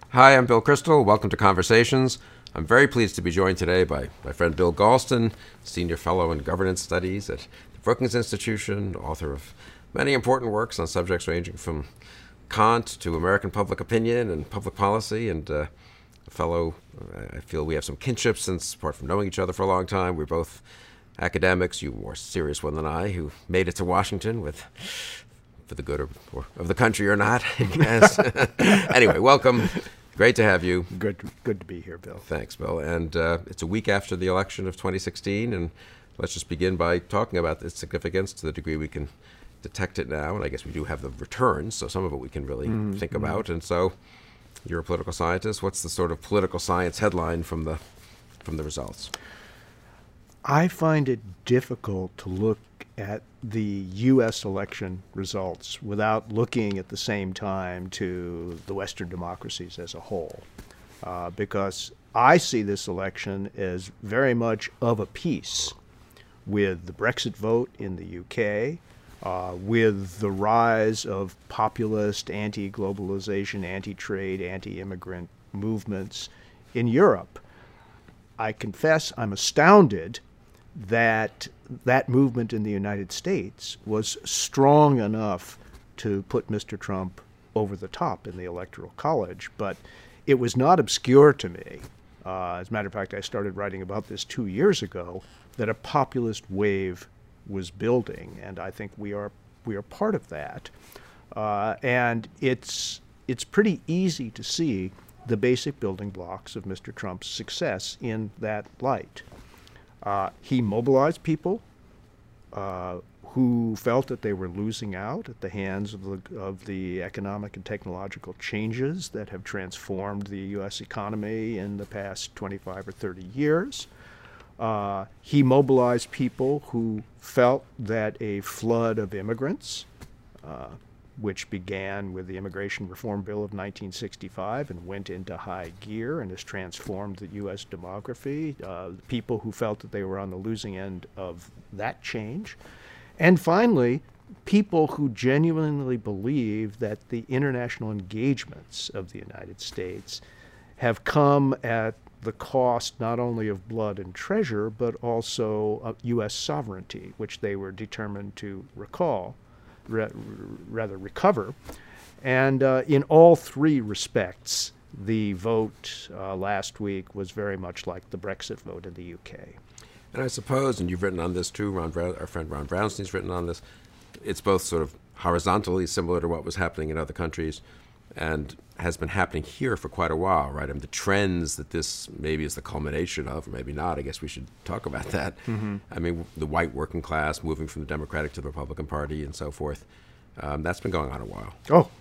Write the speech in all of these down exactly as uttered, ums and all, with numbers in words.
Hi, I'm Bill Crystal. Welcome to Conversations. I'm very pleased to be joined today by my friend Bill Galston, Senior Fellow in Governance Studies at the Brookings Institution, author of many important works on subjects ranging from Kant to American public opinion and public policy, and uh, a fellow, I feel we have some kinship since, apart from knowing each other for a long time, we're both academics, you a more serious one than I, who made it to Washington with for the good or, or of the country or not, I guess. Anyway, welcome. Great to have you. Good, good to be here, Bill. Thanks, Bill. And uh, it's a week after the election of twenty sixteen, and let's just begin by talking about its significance to the degree we can detect it now. And I guess we do have the returns, so some of it we can really mm-hmm. think about. And so, you're a political scientist. What's the sort of political science headline from the from the results? I find it difficult to look at the U S election results without looking at the same time to the Western democracies as a whole, uh, because I see this election as very much of a piece with the Brexit vote in the U K, uh, with the rise of populist, anti-globalization, anti-trade, anti-immigrant movements in Europe. I confess I'm astounded that that movement in the United States was strong enough to put Mister Trump over the top in the Electoral College, but it was not obscure to me. Uh, as a matter of fact, I started writing about this two years ago, that a populist wave was building, and I think we are we are part of that. Uh, and it's it's pretty easy to see the basic building blocks of Mister Trump's success in that light. Uh, he mobilized people uh, who felt that they were losing out at the hands of the, of the economic and technological changes that have transformed the U S economy in the past twenty-five or thirty years. Uh, he mobilized people who felt that a flood of immigrants, uh, which began with the Immigration Reform Bill of nineteen sixty-five and went into high gear and has transformed the U S demography, uh, people who felt that they were on the losing end of that change. And finally, people who genuinely believe that the international engagements of the United States have come at the cost not only of blood and treasure, but also of U S sovereignty, which they were determined to recall. rather recover. And uh, in all three respects, the vote uh, last week was very much like the Brexit vote in the U K. And I suppose, and you've written on this too, Ron Brown, our friend Ron Brownstein's written on this, it's both sort of horizontally similar to what was happening in other countries and has been happening here for quite a while, right? I mean, the trends that this maybe is the culmination of, or maybe not, I guess we should talk about that. Mm-hmm. I mean, the white working class moving from the Democratic to the Republican Party and so forth, um, that's been going on a while. Oh,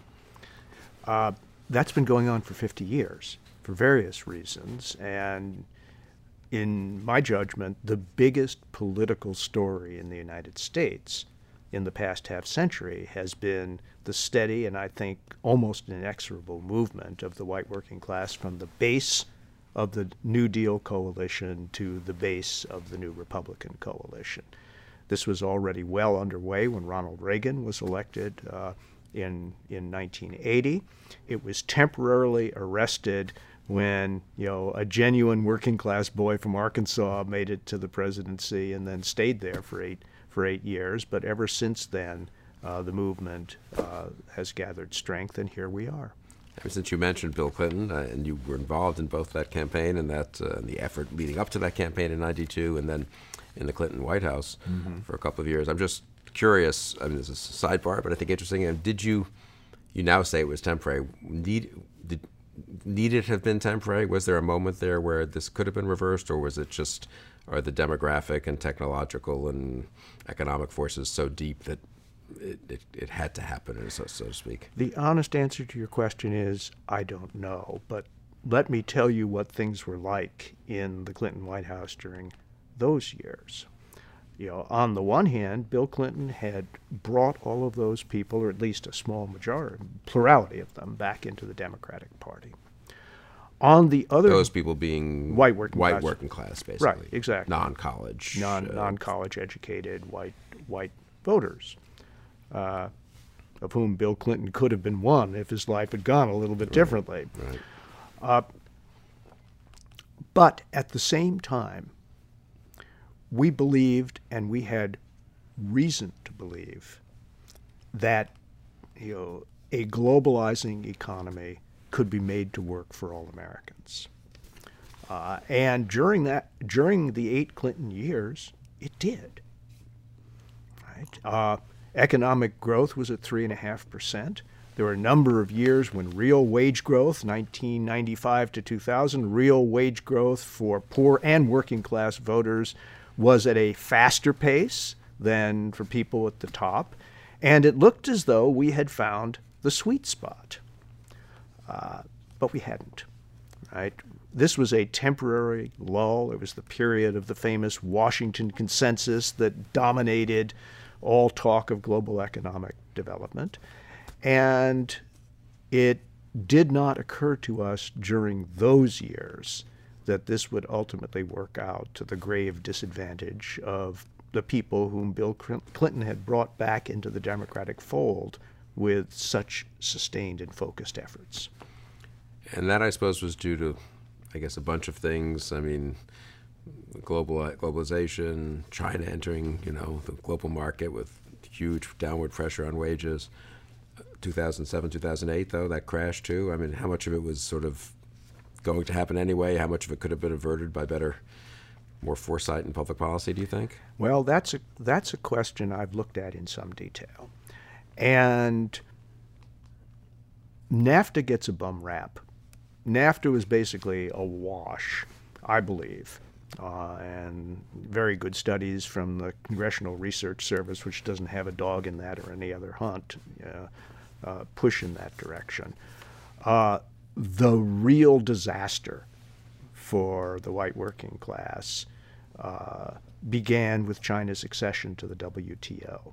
uh, that's been going on for fifty years for various reasons. And in my judgment, the biggest political story in the United States in the past half century has been the steady and I think almost inexorable movement of the white working class from the base of the New Deal coalition to the base of the new Republican coalition. This was already well underway when Ronald Reagan was elected uh, in, in nineteen eighty. It was temporarily arrested when, you know, a genuine working class boy from Arkansas made it to the presidency and then stayed there for eight for eight years, but ever since then, uh, the movement uh, has gathered strength, and here we are. Since you mentioned Bill Clinton, uh, and you were involved in both that campaign and that uh, the effort leading up to that campaign in ninety-two, and then in the Clinton White House mm-hmm. for a couple of years, I'm just curious. I mean, this is a sidebar, but I think interesting. And did you, you now say it was temporary? Need did need it have been temporary? Was there a moment there where this could have been reversed, or was it just? Are the demographic and technological and economic forces so deep that it, it, it had to happen, so, so to speak? The honest answer to your question is I don't know. But let me tell you what things were like in the Clinton White House during those years. You know, on the one hand, Bill Clinton had brought all of those people, or at least a small majority, plurality of them, back into the Democratic Party. On the other, those people being white working white class. working class, basically, right? Exactly, non-college, non uh, non-college educated white white voters, uh, of whom Bill Clinton could have been one if his life had gone a little bit right, differently. Right. Uh, but at the same time, we believed, and we had reason to believe, that you know a globalizing economy could be made to work for all Americans. Uh, and during that, during the eight Clinton years, it did. Right? Uh, economic growth was at three and a half percent. There were a number of years when real wage growth, nineteen ninety-five to two thousand, real wage growth for poor and working class voters was at a faster pace than for people at the top. And it looked as though we had found the sweet spot. Uh, but we hadn't, right? This was a temporary lull. It was the period of the famous Washington Consensus that dominated all talk of global economic development. And it did not occur to us during those years that this would ultimately work out to the grave disadvantage of the people whom Bill Clinton had brought back into the Democratic fold with such sustained and focused efforts. And that, I suppose, was due to, I guess, a bunch of things. I mean, global globalization, China entering, you know, the global market with huge downward pressure on wages. two thousand seven, two thousand eight, though, that crash too. I mean, how much of it was sort of going to happen anyway? How much of it could have been averted by better, more foresight in public policy, do you think? Well, that's a, that's a question I've looked at in some detail. And NAFTA gets a bum rap. NAFTA was basically a wash, I believe. Uh, and very good studies from the Congressional Research Service, which doesn't have a dog in that or any other hunt, uh, uh, push in that direction. Uh, the real disaster for the white working class uh, began with China's accession to the W T O.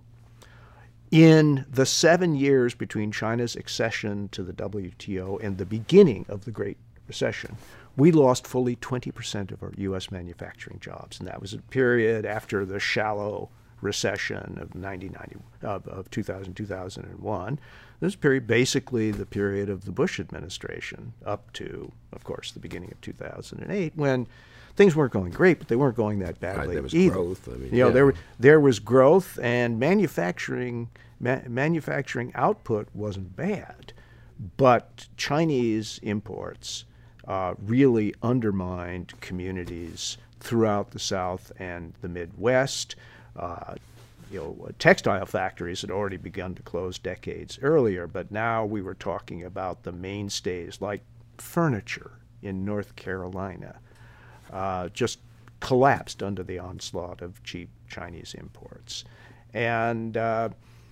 In the seven years between China's accession to the W T O and the beginning of the Great Recession, we lost fully twenty percent of our U S manufacturing jobs, and that was a period after the shallow recession of nineteen ninety, of, of two thousand, two thousand one. This period, basically the period of the Bush administration up to, of course, the beginning of two thousand eight, when things weren't going great, but they weren't going that badly right, there was either. growth. I mean, you know, yeah. there there was growth, and manufacturing ma- manufacturing output wasn't bad, but Chinese imports uh, really undermined communities throughout the South and the Midwest. Uh, you know, textile factories had already begun to close decades earlier, but now we were talking about the mainstays like furniture in North Carolina. Uh, just collapsed under the onslaught of cheap Chinese imports. And uh,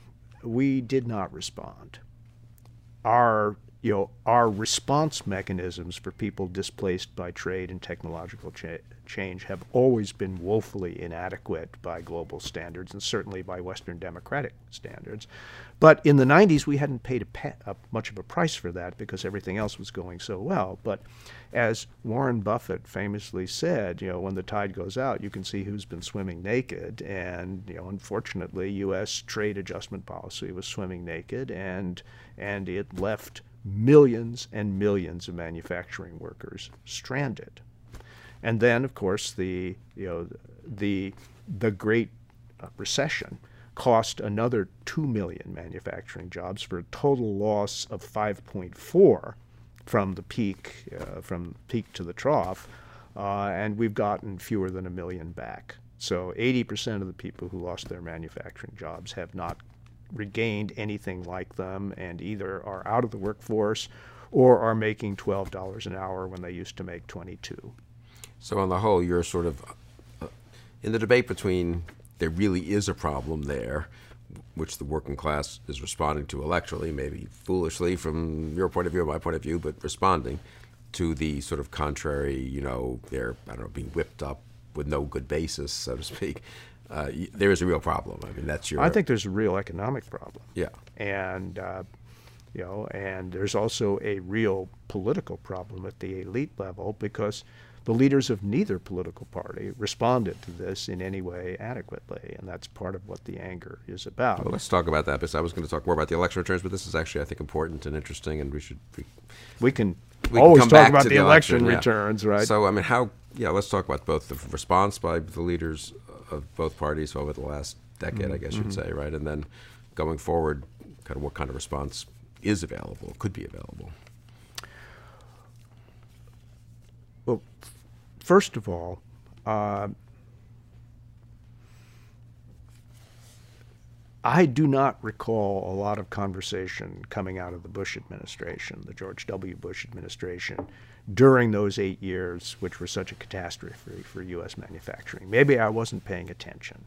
we did not respond. Our, you know, our response mechanisms for people displaced by trade and technological cha- change have always been woefully inadequate by global standards and certainly by Western democratic standards. But in the nineties, we hadn't paid a pe- a, much of a price for that because everything else was going so well. But as Warren Buffett famously said, you know, when the tide goes out, you can see who's been swimming naked. And, you know, unfortunately, U S trade adjustment policy was swimming naked, and and it left millions and millions of manufacturing workers stranded. And then, of course, the you know the the Great Recession cost another two million manufacturing jobs for a total loss of five point four from the peak, uh, from peak to the trough, uh, and we've gotten fewer than a million back. So eighty percent of the people who lost their manufacturing jobs have not regained anything like them, and either are out of the workforce or are making twelve dollars an hour when they used to make twenty-two. So on the whole, you're sort of uh, in the debate between there really is a problem there, which the working class is responding to electorally, maybe foolishly from your point of view or my point of view, but responding to the sort of contrary, you know, they're, I don't know, being whipped up with no good basis, so to speak. Uh, there is a real problem. I mean, that's your... I think there's a real economic problem. Yeah. And, uh, you know, and there's also a real political problem at the elite level because the leaders of neither political party responded to this in any way adequately, and that's part of what the anger is about. Well, let's talk about that, because I was going to talk more about the election returns, but this is actually, I think, important and interesting, and we should... We, we can we always can come talk back about to the, the election, election, yeah. returns, right? So, I mean, how, yeah, let's talk about both the response by the leaders of both parties over the last decade, Mm-hmm. I guess you'd say, right? And then going forward, kind of what kind of response is available, could be available. Well, first of all, uh, I do not recall a lot of conversation coming out of the Bush administration, the George W. Bush administration, during those eight years, which were such a catastrophe for, for U S manufacturing. Maybe I wasn't paying attention.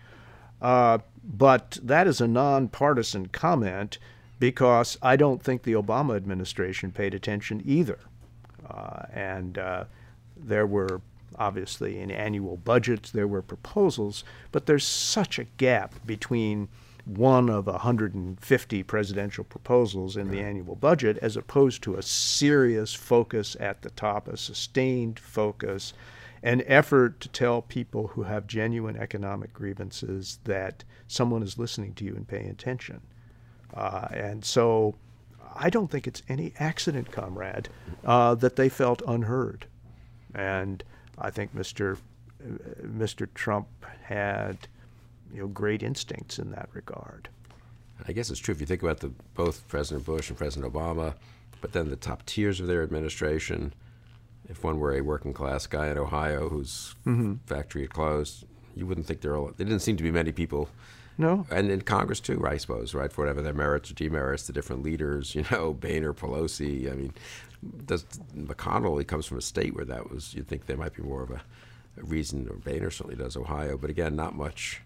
Uh, but that is a nonpartisan comment because I don't think the Obama administration paid attention either. Uh, and uh, there were obviously in annual budgets, there were proposals, but there's such a gap between one of one hundred fifty presidential proposals in the annual budget as opposed to a serious focus at the top, a sustained focus, an effort to tell people who have genuine economic grievances that someone is listening to you and paying attention. Uh, and so I don't think it's any accident, comrade, uh, that they felt unheard. And I think Mister uh, Mister Trump had, you know, great instincts in that regard. I guess it's true if you think about the both President Bush and President Obama, but then the top tiers of their administration. If one were a working class guy in Ohio whose mm-hmm. factory had closed, you wouldn't think there are. There didn't seem to be many people. No. And in Congress too, I suppose, right? For whatever their merits or demerits, the different leaders, you know, Boehner, Pelosi. I mean, does McConnell? He comes from a state where that was. You'd think there might be more of a, a reason. Or Boehner certainly does Ohio, but again, not much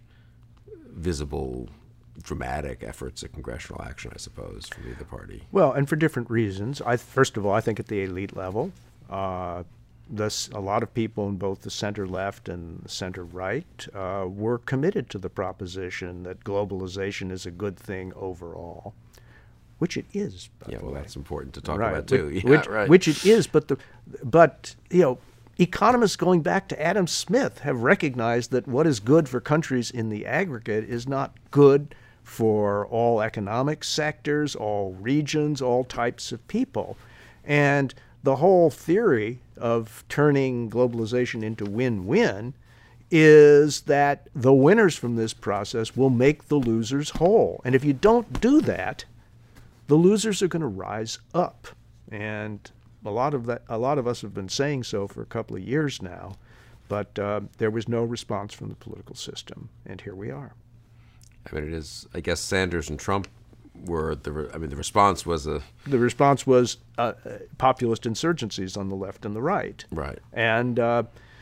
visible, dramatic efforts at congressional action, I suppose, from either party. Well, and for different reasons. I first of all, I think at the elite level, uh, this a lot of people in both the center left and the center right uh, were committed to the proposition that globalization is a good thing overall, which it is. By Yeah, the well, way. that's important to talk right. about too. Which, Yeah, which, right. which it is, but the but you know. Economists going back to Adam Smith have recognized that what is good for countries in the aggregate is not good for all economic sectors, all regions, all types of people. And the whole theory of turning globalization into win-win is that the winners from this process will make the losers whole. And if you don't do that, the losers are going to rise up. And A lot of that, a lot of us have been saying so for a couple of years now, but uh, there was no response from the political system, and here we are. I mean, it is. I guess Sanders and Trump were the. Re- I mean, the response was a. The response was uh, populist insurgencies on the left and the right, Right. and uh,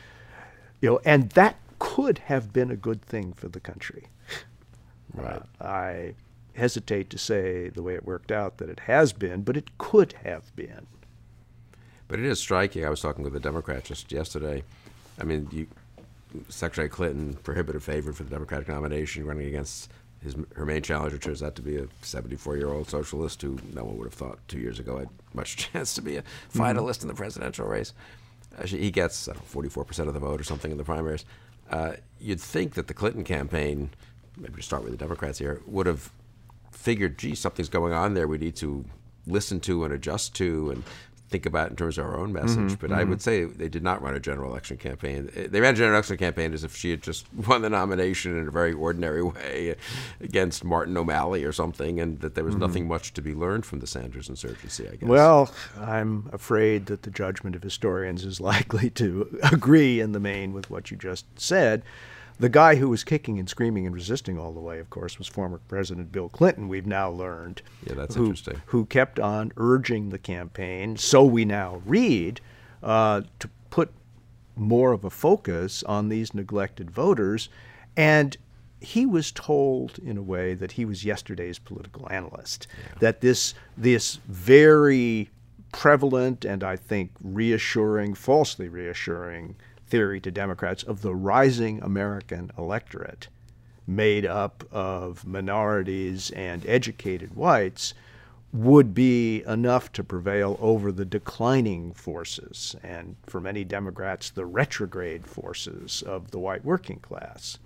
you know, and that could have been a good thing for the country. Right. Uh, I hesitate to say the way it worked out that it has been, but it could have been. But it is striking. I was talking with a Democrat just yesterday. I mean, you, Secretary Clinton, prohibitive favorite for the Democratic nomination, running against his her main challenger turns out to be a seventy-four-year-old socialist who no one would have thought two years ago had much chance to be a finalist mm-hmm. in the presidential race. Actually, he gets I don't know, forty-four percent of the vote or something in the primaries. Uh, you'd think that the Clinton campaign, maybe to start with the Democrats here, would have figured, gee, something's going on there we need to listen to and adjust to and think about in terms of our own message. Mm-hmm, but mm-hmm. I would say they did not run a general election campaign. They ran a general election campaign as if she had just won the nomination in a very ordinary way against Martin O'Malley or something, and that there was mm-hmm. nothing much to be learned from the Sanders insurgency, I guess. Well, I'm afraid that the judgment of historians is likely to agree in the main with what you just said. The guy who was kicking and screaming and resisting all the way, of course, was former President Bill Clinton, we've now learned. Yeah, that's who, interesting. Who kept on urging the campaign, so we now read, uh, to put more of a focus on these neglected voters. And he was told, in a way, that he was yesterday's political analyst, yeah. that this this very prevalent and, I think, reassuring, falsely reassuring theory to Democrats of the rising American electorate made up of minorities and educated whites would be enough to prevail over the declining forces, and for many Democrats, the retrograde forces of the white working class.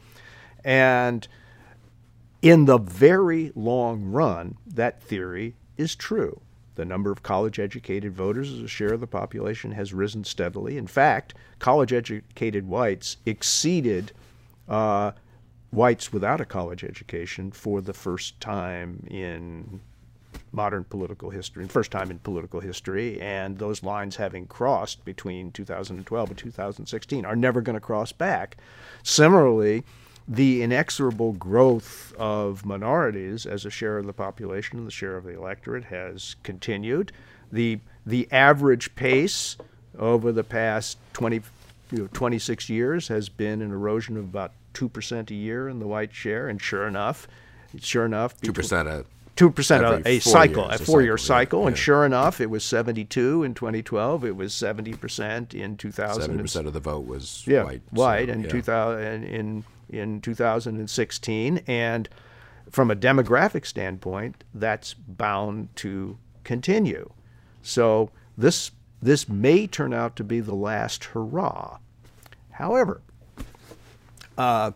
And in the very long run, that theory is true, The number of college-educated voters as a share of the population has risen steadily. In fact, college-educated whites exceeded uh, whites without a college education for the first time in modern political history, first time in political history, and those lines having crossed between two thousand twelve and two thousand sixteen are never going to cross back. Similarly, the inexorable growth of minorities as a share of the population and the share of the electorate has continued. The the average pace over the past twenty, you know, twenty-six years has been an erosion of about two percent a year in the white share, and sure enough, sure enough, two percent a two percent a, a cycle, years, a four-year cycle, cycle, yeah, and yeah. sure enough, it was seventy-two in twenty twelve. It was seventy percent in two thousand. Seventy percent of the vote was yeah, white. white, so, and yeah. two thousand in in two thousand sixteen, and from a demographic standpoint, that's bound to continue. So this this may turn out to be the last hurrah. However, uh,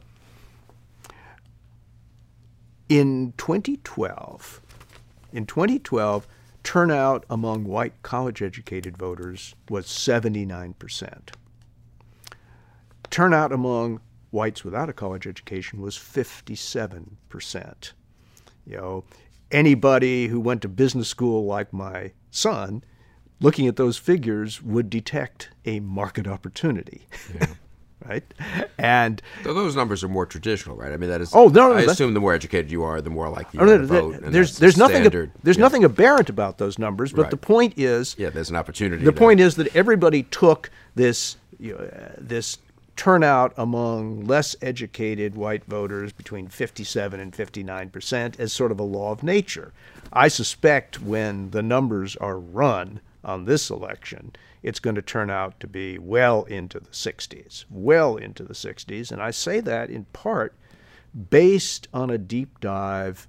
in twenty twelve, in twenty twelve, turnout among white college-educated voters was seventy-nine percent. Turnout among whites without a college education was fifty-seven percent. You know, anybody who went to business school like my son, looking at those figures, would detect a market opportunity. Yeah. Right? And So those numbers are more traditional, right? I mean, that is. Oh, no, no, I that- assume the more educated you are, the more likely you oh, are no, to that- vote. and there's that's there's the nothing standard. there's Yeah. nothing aberrant about those numbers, but Right. the point is, Yeah, there's an opportunity. the there. point is that everybody took this you know, uh, this turnout among less educated white voters between fifty-seven and fifty-nine percent as sort of a law of nature. I suspect when the numbers are run on this election, it's going to turn out to be well into the sixties, well into the sixties. And I say that in part based on a deep dive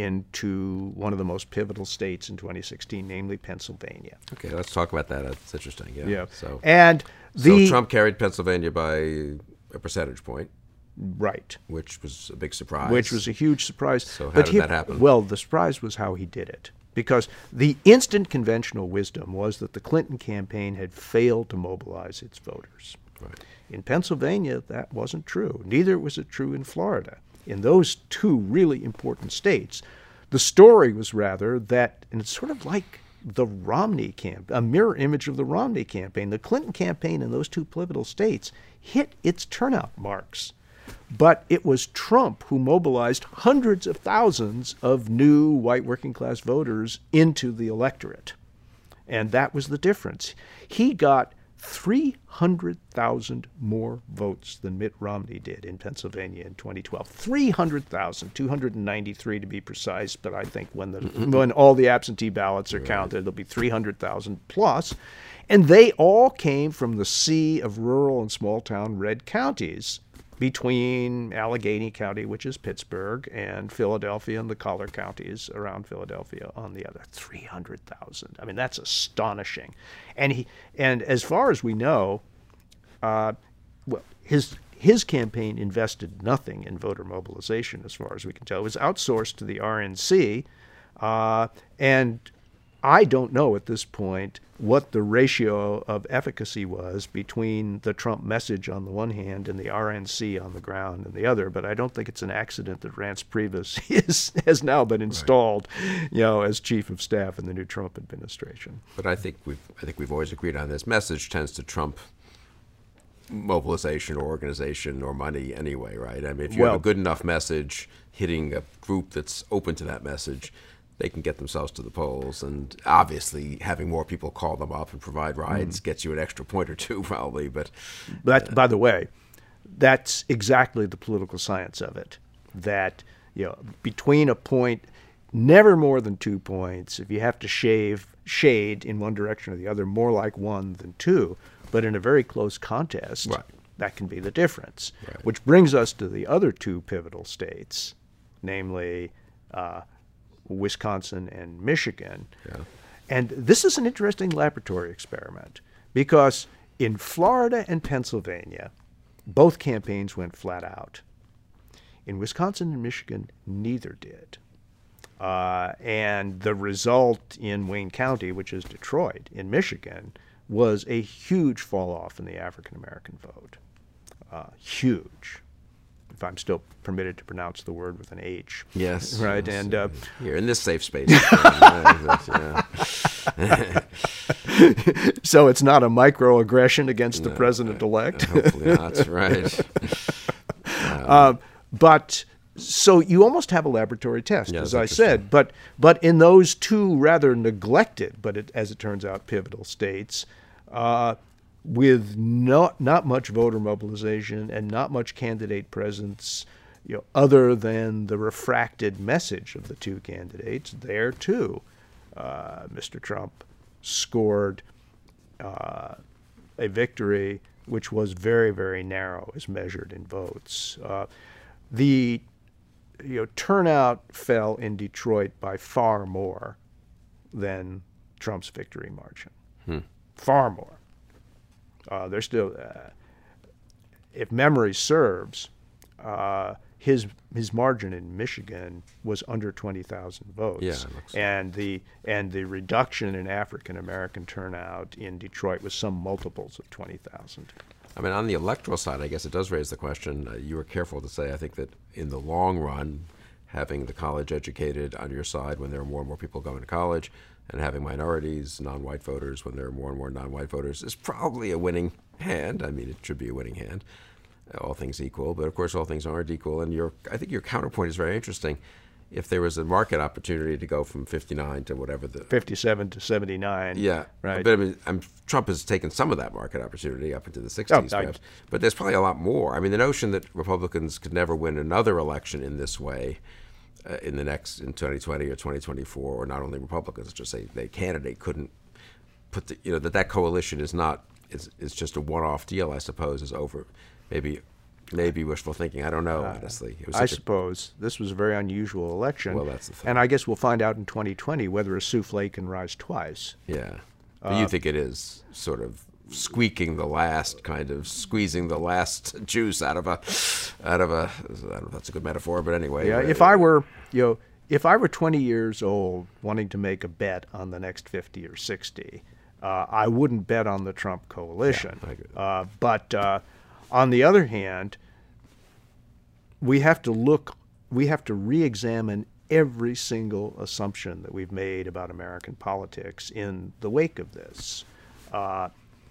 into one of the most pivotal states in twenty sixteen, namely Pennsylvania. Okay, let's talk about that. That's interesting. Yeah. Yeah. So, And the so Trump carried Pennsylvania by a percentage point, right. which was a big surprise. Which was a huge surprise. So how But did he- that happen? Well, the surprise was how he did it. Because the instant conventional wisdom was that the Clinton campaign had failed to mobilize its voters. Right. In Pennsylvania, that wasn't true. Neither was it true in Florida. In those two really important states, the story was rather that, and it's sort of like the Romney campaign, a mirror image of the Romney campaign. The Clinton campaign in those two pivotal states hit its turnout marks. But it was Trump who mobilized hundreds of thousands of new white working class voters into the electorate. And that was the difference. He got three hundred thousand more votes than Mitt Romney did in Pennsylvania in twenty twelve. three hundred thousand, two hundred ninety-three to be precise, but I think when the when all the absentee ballots are counted, it'll be three hundred thousand plus. And they all came from the sea of rural and small town red counties between Allegheny County, which is Pittsburgh, and Philadelphia and the collar counties around Philadelphia on the other. three hundred thousand. I mean, that's astonishing. And he, and as far as we know, uh, well, his his campaign invested nothing in voter mobilization, as far as we can tell. It was outsourced to the R N C, uh, and I don't know at this point what the ratio of efficacy was between the Trump message on the one hand and the R N C on the ground on the other, but I don't think it's an accident that Rance Priebus is, has now been installed, right. you know, as chief of staff in the new Trump administration. But I think we've I think we've always agreed on this. Message tends to trump mobilization or organization or money anyway, right? I mean, if you well, have a good enough message hitting a group that's open to that message, they can get themselves to the polls. And obviously, having more people call them up and provide rides mm. gets you an extra point or two, probably. But that, uh, by the way, that's exactly the political science of it. That, you know, between a point, never more than two points. If you have to shave shade in one direction or the other, more like one than two. But in a very close contest, right. that can be the difference. Right. Which brings us to the other two pivotal states, namely uh, Wisconsin and Michigan. Yeah. And this is an interesting laboratory experiment because in Florida and Pennsylvania, both campaigns went flat out. In Wisconsin and Michigan, neither did. Uh, and the result in Wayne County, which is Detroit, in Michigan, was a huge fall off in the African American vote. Uh, huge. If I'm still permitted to pronounce the word with an H. Yes. Right. Yes, and uh, here in this safe space. So it's not a microaggression against no, the president-elect. Hopefully not. Right. Um, uh, but so you almost have a laboratory test, yeah, as I said. But but in those two rather neglected, but it, as it turns out, pivotal states, uh, with not not much voter mobilization and not much candidate presence, you know, other than the refracted message of the two candidates, there too, uh, Mister Trump scored uh, a victory which was very, very narrow as measured in votes. Uh, the you know turnout fell in Detroit by far more than Trump's victory margin. Hmm. Far more. Uh, there's still, uh, if memory serves, uh, his his margin in Michigan was under twenty thousand votes, yeah, it looks and the and the reduction in African American turnout in Detroit was some multiples of twenty thousand. I mean, on the electoral side, I guess it does raise the question. Uh, you were careful to say, I think, that in the long run, having the college educated on your side when there are more and more people going to college, and having minorities, non-white voters, when there are more and more non-white voters, is probably a winning hand. I mean, it should be a winning hand, all things equal. But of course, all things aren't equal. And your, I think your counterpoint is very interesting. If there was a market opportunity to go from fifty-nine to whatever the fifty-seven to seventy-nine, yeah, right. But I mean, I'm, Trump has taken some of that market opportunity up into the sixties, oh, perhaps. I, but there's probably a lot more. I mean, the notion that Republicans could never win another election in this way. Uh, in the next, in twenty twenty or twenty twenty-four, or not only Republicans, just say the candidate couldn't put the, you know, that that coalition is not, is, is just a one-off deal, I suppose, is over. Maybe, maybe wishful thinking. I don't know, uh, honestly. It was I suppose this was a very unusual election. Well, that's the thing. And I guess we'll find out in twenty twenty whether a souffle can rise twice. Yeah. But uh, you think it is sort of squeaking the last, kind of squeezing the last juice out of a, out of a. I don't know if that's a good metaphor, but anyway. Yeah. Uh, if I were, you know, if I were twenty years old, wanting to make a bet on the next fifty or sixty, uh, I wouldn't bet on the Trump coalition. Yeah, I agree. Uh, but uh, on the other hand, we have to look. We have to re-examine every single assumption that we've made about American politics in the wake of this. Uh,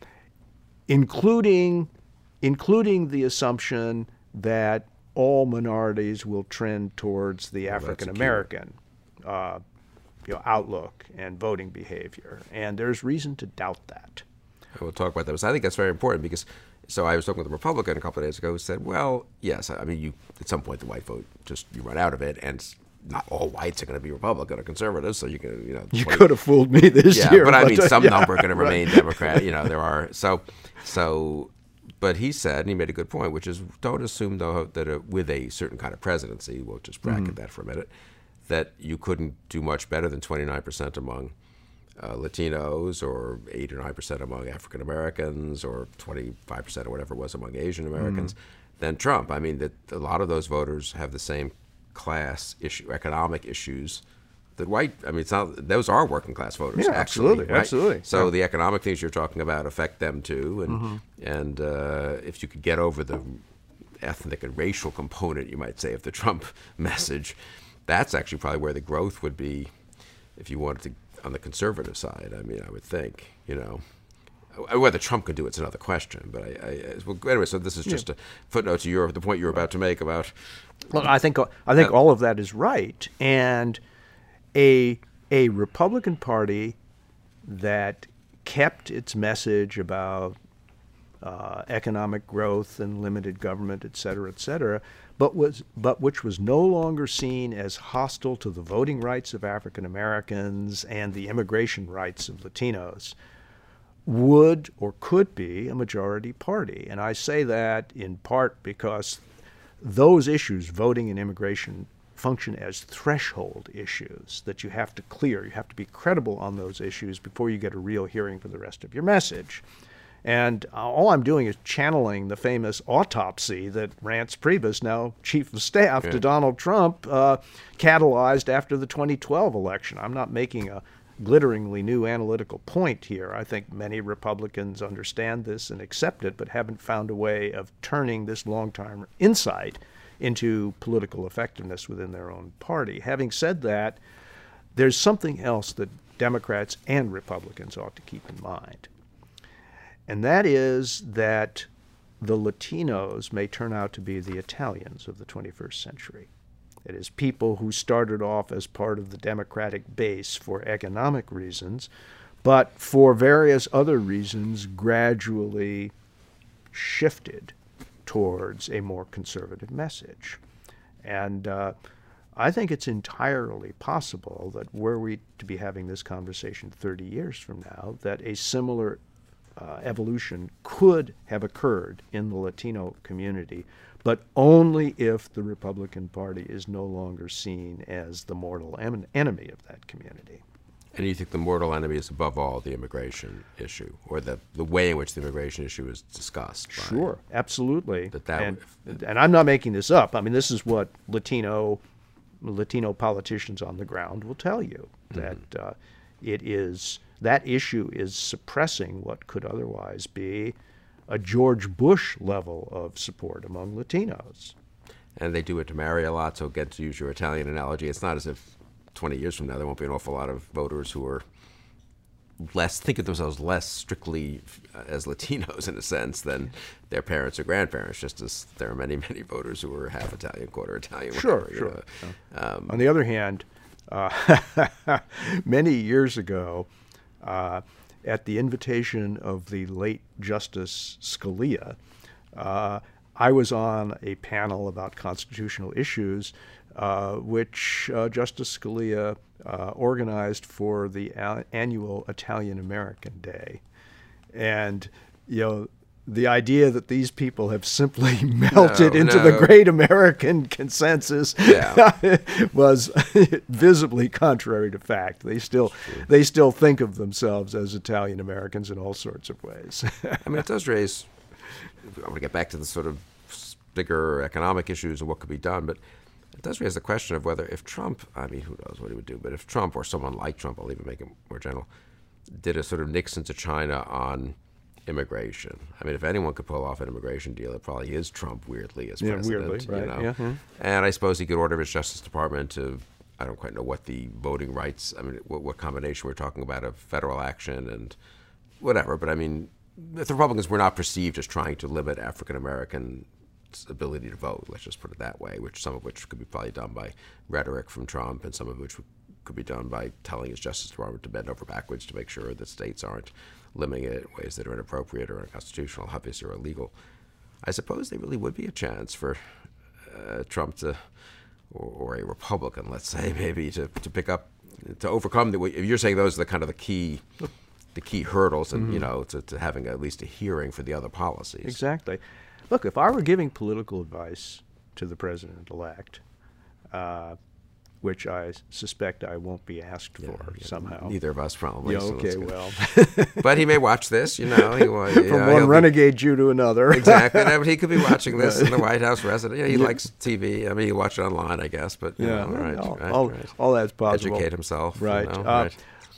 including including the assumption that all minorities will trend towards the well, African American uh, you know, outlook and voting behavior, and there's reason to doubt that. We'll talk about that. So I think that's very important because. So I was talking with a Republican a couple of days ago who said, "Well, yes, I mean, you at some point the white vote just you run out of it, and not all whites are going to be Republican or conservative, so you can, you know." You could have fooled me this yeah, year. but I mean, uh, some yeah, number are going to right. remain Democrat. You know, there are so, so. But he said, and he made a good point, which is don't assume though that a, with a certain kind of presidency, we'll just bracket Mm-hmm. that for a minute, that you couldn't do much better than twenty-nine percent among uh, Latinos, or eight or nine percent among African Americans, or twenty-five percent or whatever it was among Asian Americans, mm-hmm. than Trump. I mean, that a lot of those voters have the same class issue, economic issues that white. I mean, it's not; those are working class voters. Yeah, actually, absolutely, right? absolutely. So yeah. the economic things you're talking about affect them too, and mm-hmm. and uh, if you could get over the ethnic and racial component, you might say, of the Trump message, that's actually probably where the growth would be, if you wanted to. On the conservative side, I mean, I would think, you know, whether Trump could do it's another question. But I, I well, anyway, so this is just yeah. a footnote to your the point you were about to make about. Look, I think I think all of that is right, and a a Republican Party that kept its message about uh, economic growth and limited government, et cetera, et cetera, but was but which was no longer seen as hostile to the voting rights of African Americans and the immigration rights of Latinos, would or could be a majority party. And I say that in part because those issues, voting and immigration, function as threshold issues that you have to clear. You have to be credible on those issues before you get a real hearing for the rest of your message. And all I'm doing is channeling the famous autopsy that Reince Priebus, now chief of staff Yeah. to Donald Trump, uh, catalyzed after the twenty twelve election. I'm not making a glitteringly new analytical point here. I think many Republicans understand this and accept it, but haven't found a way of turning this long-term insight into political effectiveness within their own party. Having said that, there's something else that Democrats and Republicans ought to keep in mind. And that is that the Latinos may turn out to be the Italians of the twenty-first century. It is people who started off as part of the Democratic base for economic reasons, but for various other reasons gradually shifted towards a more conservative message. And uh, I think it's entirely possible that were we to be having this conversation thirty years from now, that a similar uh, evolution could have occurred in the Latino community, but only if the Republican Party is no longer seen as the mortal em- enemy of that community. And you think the mortal enemy is above all the immigration issue, or the, the way in which the immigration issue is discussed? By, Sure, absolutely. That that and, would- and I'm not making this up. I mean, this is what Latino Latino politicians on the ground will tell you, that Mm-hmm. uh, it is that issue is suppressing what could otherwise be a George Bush level of support among Latinos. And they do intermarry a lot, so again, to use your Italian analogy, it's not as if twenty years from now there won't be an awful lot of voters who are less, think of themselves less strictly as Latinos in a sense than their parents or grandparents, just as there are many, many voters who are half Italian, quarter Italian. Sure, whatever, you sure. know. Um, On the other hand, uh, many years ago, uh, at the invitation of the late Justice Scalia, uh, I was on a panel about constitutional issues, uh, which uh, Justice Scalia uh, organized for the a- annual Italian American Day. And, you know, the idea that these people have simply melted No, into no. the great American consensus Yeah. was visibly contrary to fact. They still they still think of themselves as Italian Americans in all sorts of ways. I mean, it does raise, I want to get back to the sort of bigger economic issues and what could be done, but it does raise the question of whether if Trump, I mean, who knows what he would do, but if Trump or someone like Trump, I'll even make it more general, did a sort of Nixon to China on immigration. I mean, if anyone could pull off an immigration deal, it probably is Trump, weirdly, as Yeah, president. weirdly, you right, know? yeah. Mhm. And I suppose he could order his Justice Department to, I don't quite know what the voting rights, I mean, what, what combination we're talking about of federal action and whatever. But I mean, if the Republicans were not perceived as trying to limit African American ability to vote, let's just put it that way, which some of which could be probably done by rhetoric from Trump and some of which could be done by telling his Justice Department to bend over backwards to make sure that states aren't limiting it in ways that are inappropriate or unconstitutional, obviously, or illegal. I suppose there really would be a chance for uh, Trump to, or, or a Republican, let's say, maybe to, to pick up, to overcome the. If you're saying those are the kind of the key, the key hurdles, and you know, to, to having at least a hearing for the other policies. Exactly. Look, if I were giving political advice to the president-elect, uh, which I suspect I won't be asked for Yeah, somehow. Neither of us probably. Yeah, so that's okay, good. well. But he may watch this, you know. He, will- you From know, one he'll be- renegade Jew to another. Exactly. No, but he could be watching this in the White House resident. Yeah, he likes T V. I mean, he watch it online, I guess. But you Yeah, know, right, all, right, all, right. all that's possible. Educate himself. you Right. know, Uh, right.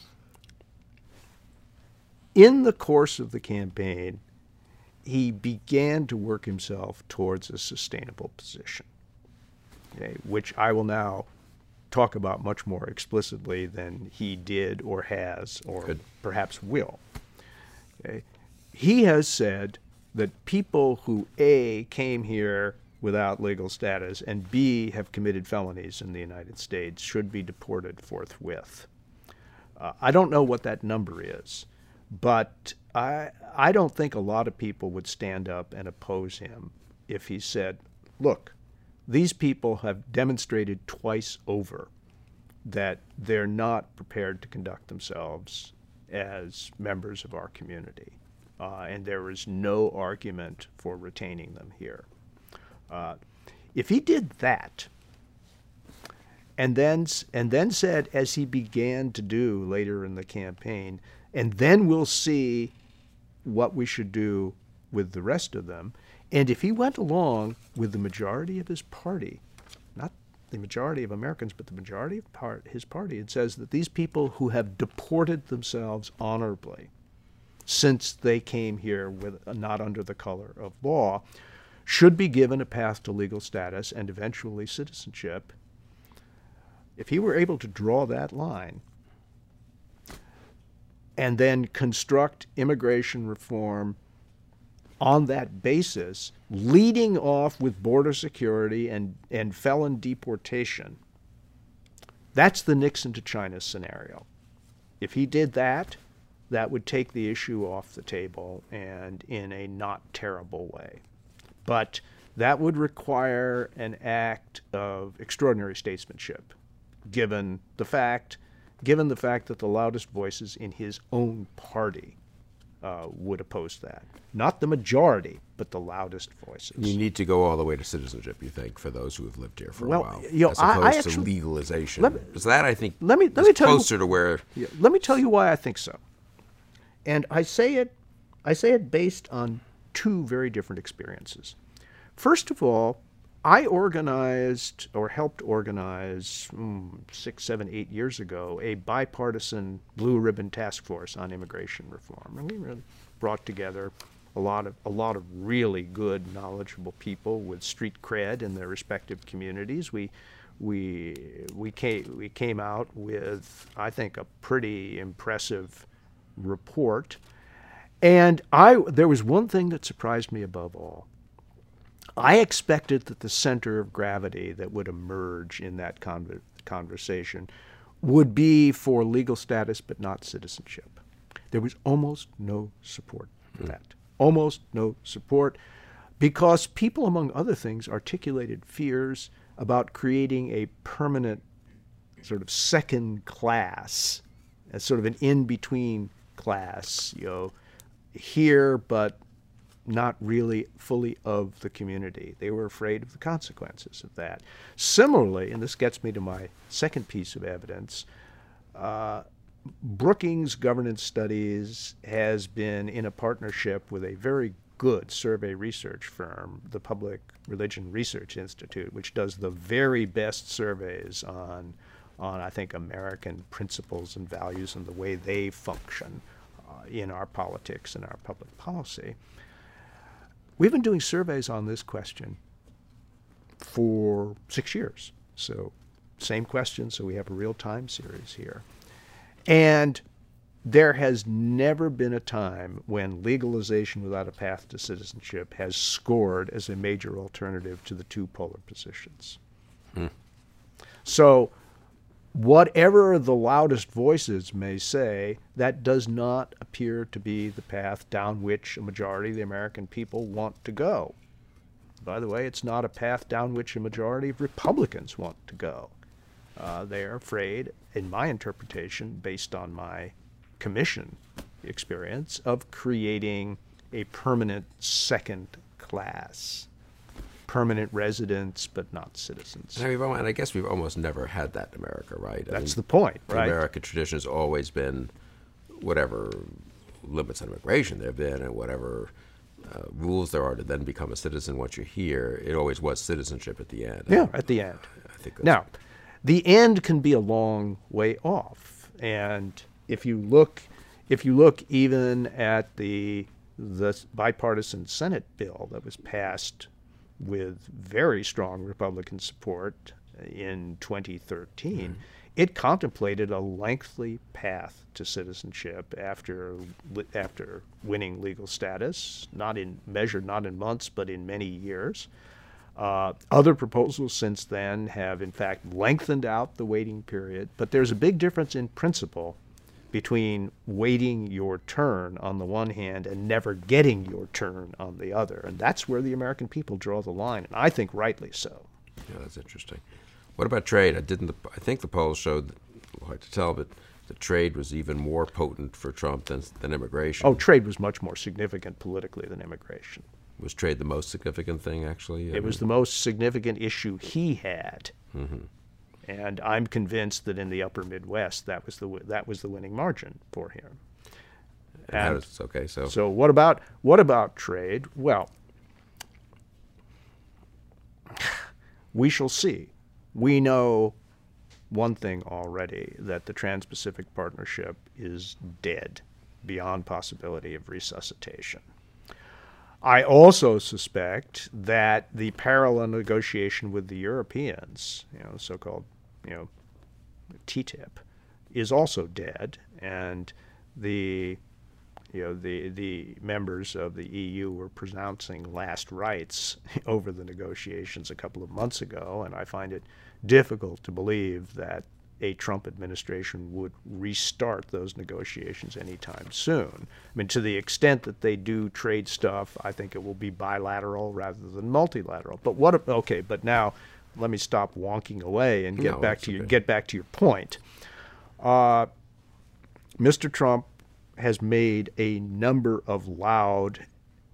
In the course of the campaign, he began to work himself towards a sustainable position, okay, which I will now talk about much more explicitly than he did or has or Good. perhaps will. Okay. He has said that people who A, came here without legal status and B, have committed felonies in the United States should be deported forthwith. Uh, I don't know what that number is, but I I don't think a lot of people would stand up and oppose him if he said, look, these people have demonstrated twice over that they're not prepared to conduct themselves as members of our community, uh, and there is no argument for retaining them here. Uh, if he did that, and then and then said, as he began to do later in the campaign, and then we'll see what we should do with the rest of them. And if he went along with the majority of his party, not the majority of Americans, but the majority of part, his party, it says that these people who have deported themselves honorably since they came here with not under the color of law should be given a path to legal status and eventually citizenship. If he were able to draw that line and then construct immigration reform on that basis, leading off with border security and, and felon deportation, that's the Nixon to China scenario. If he did that, that would take the issue off the table, and in a not terrible way. But that would require an act of extraordinary statesmanship, given the fact, given the fact that the loudest voices in his own party uh, would oppose that. Not the majority, but the loudest voices. You need to go all the way to citizenship, you think, for those who have lived here for well, a while, you know, as opposed I, I to actually, legalization. Let me, because that, I think, let me, let is me tell closer you, to where... Yeah, let me tell you why I think so. And I say it, I say it based on two very different experiences. First of all, I organized or helped organize mm, six, seven, eight years ago a bipartisan blue ribbon task force on immigration reform, and we really brought together a lot of a lot of really good, knowledgeable people with street cred in their respective communities. We we we came we came out with, I think, a pretty impressive report. And I there was one thing that surprised me above all. I expected that the center of gravity that would emerge in that con- conversation would be for legal status but not citizenship. There was almost no support for that. Almost no support, because people, among other things, articulated fears about creating a permanent sort of second class, as sort of an in-between class, you know, here but not really fully of the community. They were afraid of the consequences of that. Similarly, and this gets me to my second piece of evidence, uh, Brookings Governance Studies has been in a partnership with a very good survey research firm, the Public Religion Research Institute, which does the very best surveys on, on I think, American principles and values and the way they function uh, in our politics and our public policy. We've been doing surveys on this question for six years. So same question, so we have a real time series here. And there has never been a time when legalization without a path to citizenship has scored as a major alternative to the two polar positions. Hmm. So whatever the loudest voices may say, that does not appear to be the path down which a majority of the American people want to go. By the way, it's not a path down which a majority of Republicans want to go. Uh, they are afraid, in my interpretation, based on my commission experience, of creating a permanent second class. Permanent residents, but not citizens. And, we've, and I guess we've almost never had that in America, right? I That's mean, the point, the right? American tradition has always been whatever limits on immigration there have been and whatever uh, rules there are to then become a citizen once you're here, it always was citizenship at the end. Yeah, at the end. I think that's now, the end can be a long way off, and if you look, if you look even at the the bipartisan Senate bill that was passed with very strong Republican support in twenty thirteen, mm. it contemplated a lengthy path to citizenship after after winning legal status, not in measured not in months but in many years. Uh, other proposals since then have in fact lengthened out the waiting period, but there's a big difference in principle between waiting your turn on the one hand and never getting your turn on the other. And that's where the American people draw the line, and I think rightly so. Yeah, that's interesting. What about trade? I didn't. I think the polls showed, hard to tell, but the trade was even more potent for Trump than, than immigration. Oh, trade was much more significant politically than immigration. Was trade the most significant thing, actually? I it mean, was the most significant issue he had. Mm-hmm. And I'm convinced that in the upper Midwest, that was the that was the winning margin for him. How And does- okay, so, so what about what about trade? Well, we shall see. We know one thing already, that the Trans-Pacific Partnership is dead beyond possibility of resuscitation. I also suspect that the parallel negotiation with the Europeans, you know, so-called, you know, T T I P, is also dead, and the you know the the members of the E U were pronouncing last rites over the negotiations a couple of months ago, and I find it difficult to believe that a Trump administration would restart those negotiations anytime soon. I mean, to the extent that they do trade stuff, I think it will be bilateral rather than multilateral. But what? if- Okay, but now let me stop wonking away and get No, back that's to your okay. get back to your point. Uh, Mister Trump has made a number of loud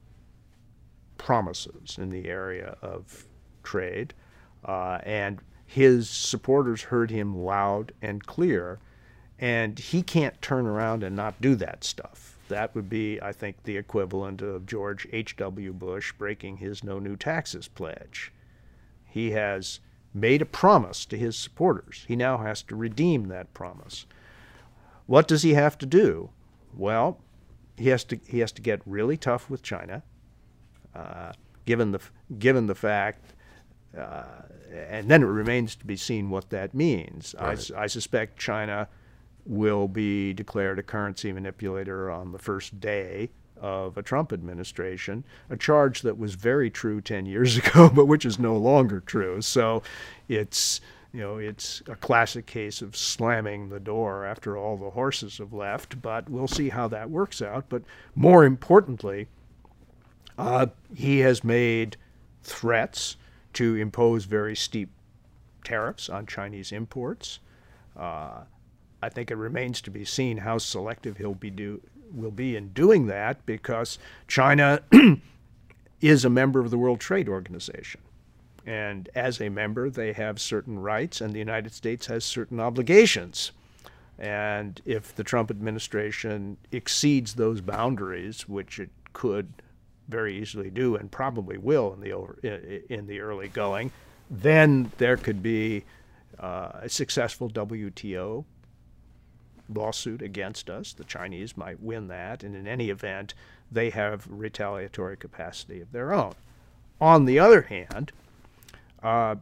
promises in the area of trade, uh, and his supporters heard him loud and clear, and he can't turn around and not do that stuff. That would be, I think, the equivalent of George H W. Bush breaking his no new taxes pledge. He has made a promise to his supporters. He now has to redeem that promise. What does he have to do? Well, he has to he has to get really tough with China, uh, given the given the fact, uh, and then it remains to be seen what that means. I, Right. s- I suspect China will be declared a currency manipulator on the first day of a Trump administration, a charge that was very true ten years ago, but which is no longer true. So it's, you know, it's a classic case of slamming the door after all the horses have left, but we'll see how that works out. But more importantly, uh, he has made threats to impose very steep tariffs on Chinese imports. Uh, I think it remains to be seen how selective he'll be do will be in doing that, because China is a member of the World Trade Organization. And as a member, they have certain rights, and the United States has certain obligations. And if the Trump administration exceeds those boundaries, which it could very easily do and probably will in the over, in the early going, then there could be uh, a successful W T O lawsuit against us. The Chinese might win that, and in any event, they have retaliatory capacity of their own. On the other hand, uh,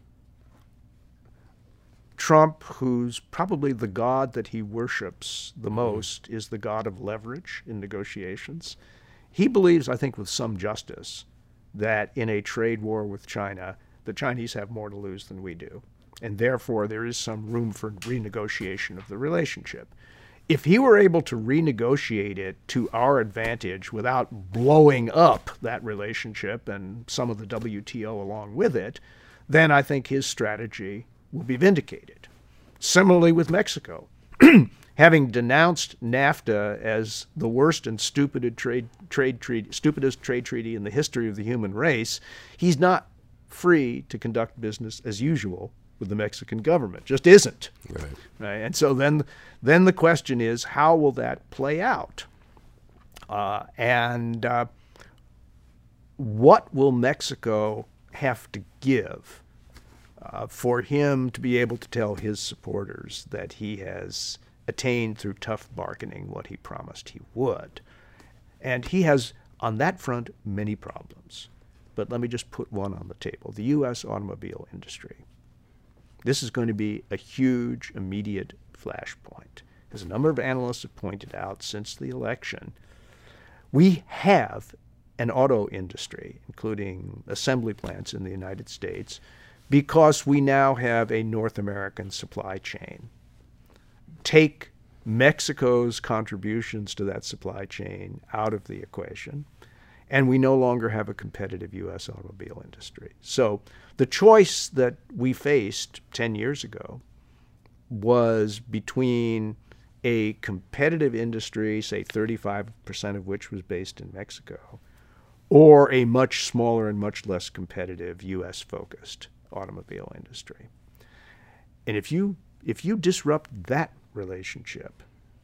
Trump, who's probably the god that he worships the most, is the god of leverage in negotiations. He believes, I think with some justice, that in a trade war with China, the Chinese have more to lose than we do, and therefore there is some room for renegotiation of the relationship. If he were able to renegotiate it to our advantage without blowing up that relationship and some of the W T O along with it, then I think his strategy will be vindicated. Similarly with Mexico. Having denounced NAFTA as the worst and stupidest trade, trade treaty, stupidest trade treaty in the history of the human race, he's not free to conduct business as usual with the Mexican government. Just isn't. right. Right? And so then, then the question is, how will that play out? Uh, and uh, what will Mexico have to give uh, for him to be able to tell his supporters that he has attained through tough bargaining what he promised he would? And he has, on that front, many problems. But let me just put one on the table. The U S automobile industry. This is going to be a huge, immediate flashpoint. As a number of analysts have pointed out since the election, we have an auto industry, including assembly plants in the United States, because we now have a North American supply chain. Take Mexico's contributions to that supply chain out of the equation, and we no longer have a competitive U S automobile industry. So the choice that we faced ten years ago was between a competitive industry, say thirty-five percent of which was based in Mexico, or a much smaller and much less competitive U S-focused automobile industry. And if you if you disrupt that relationship,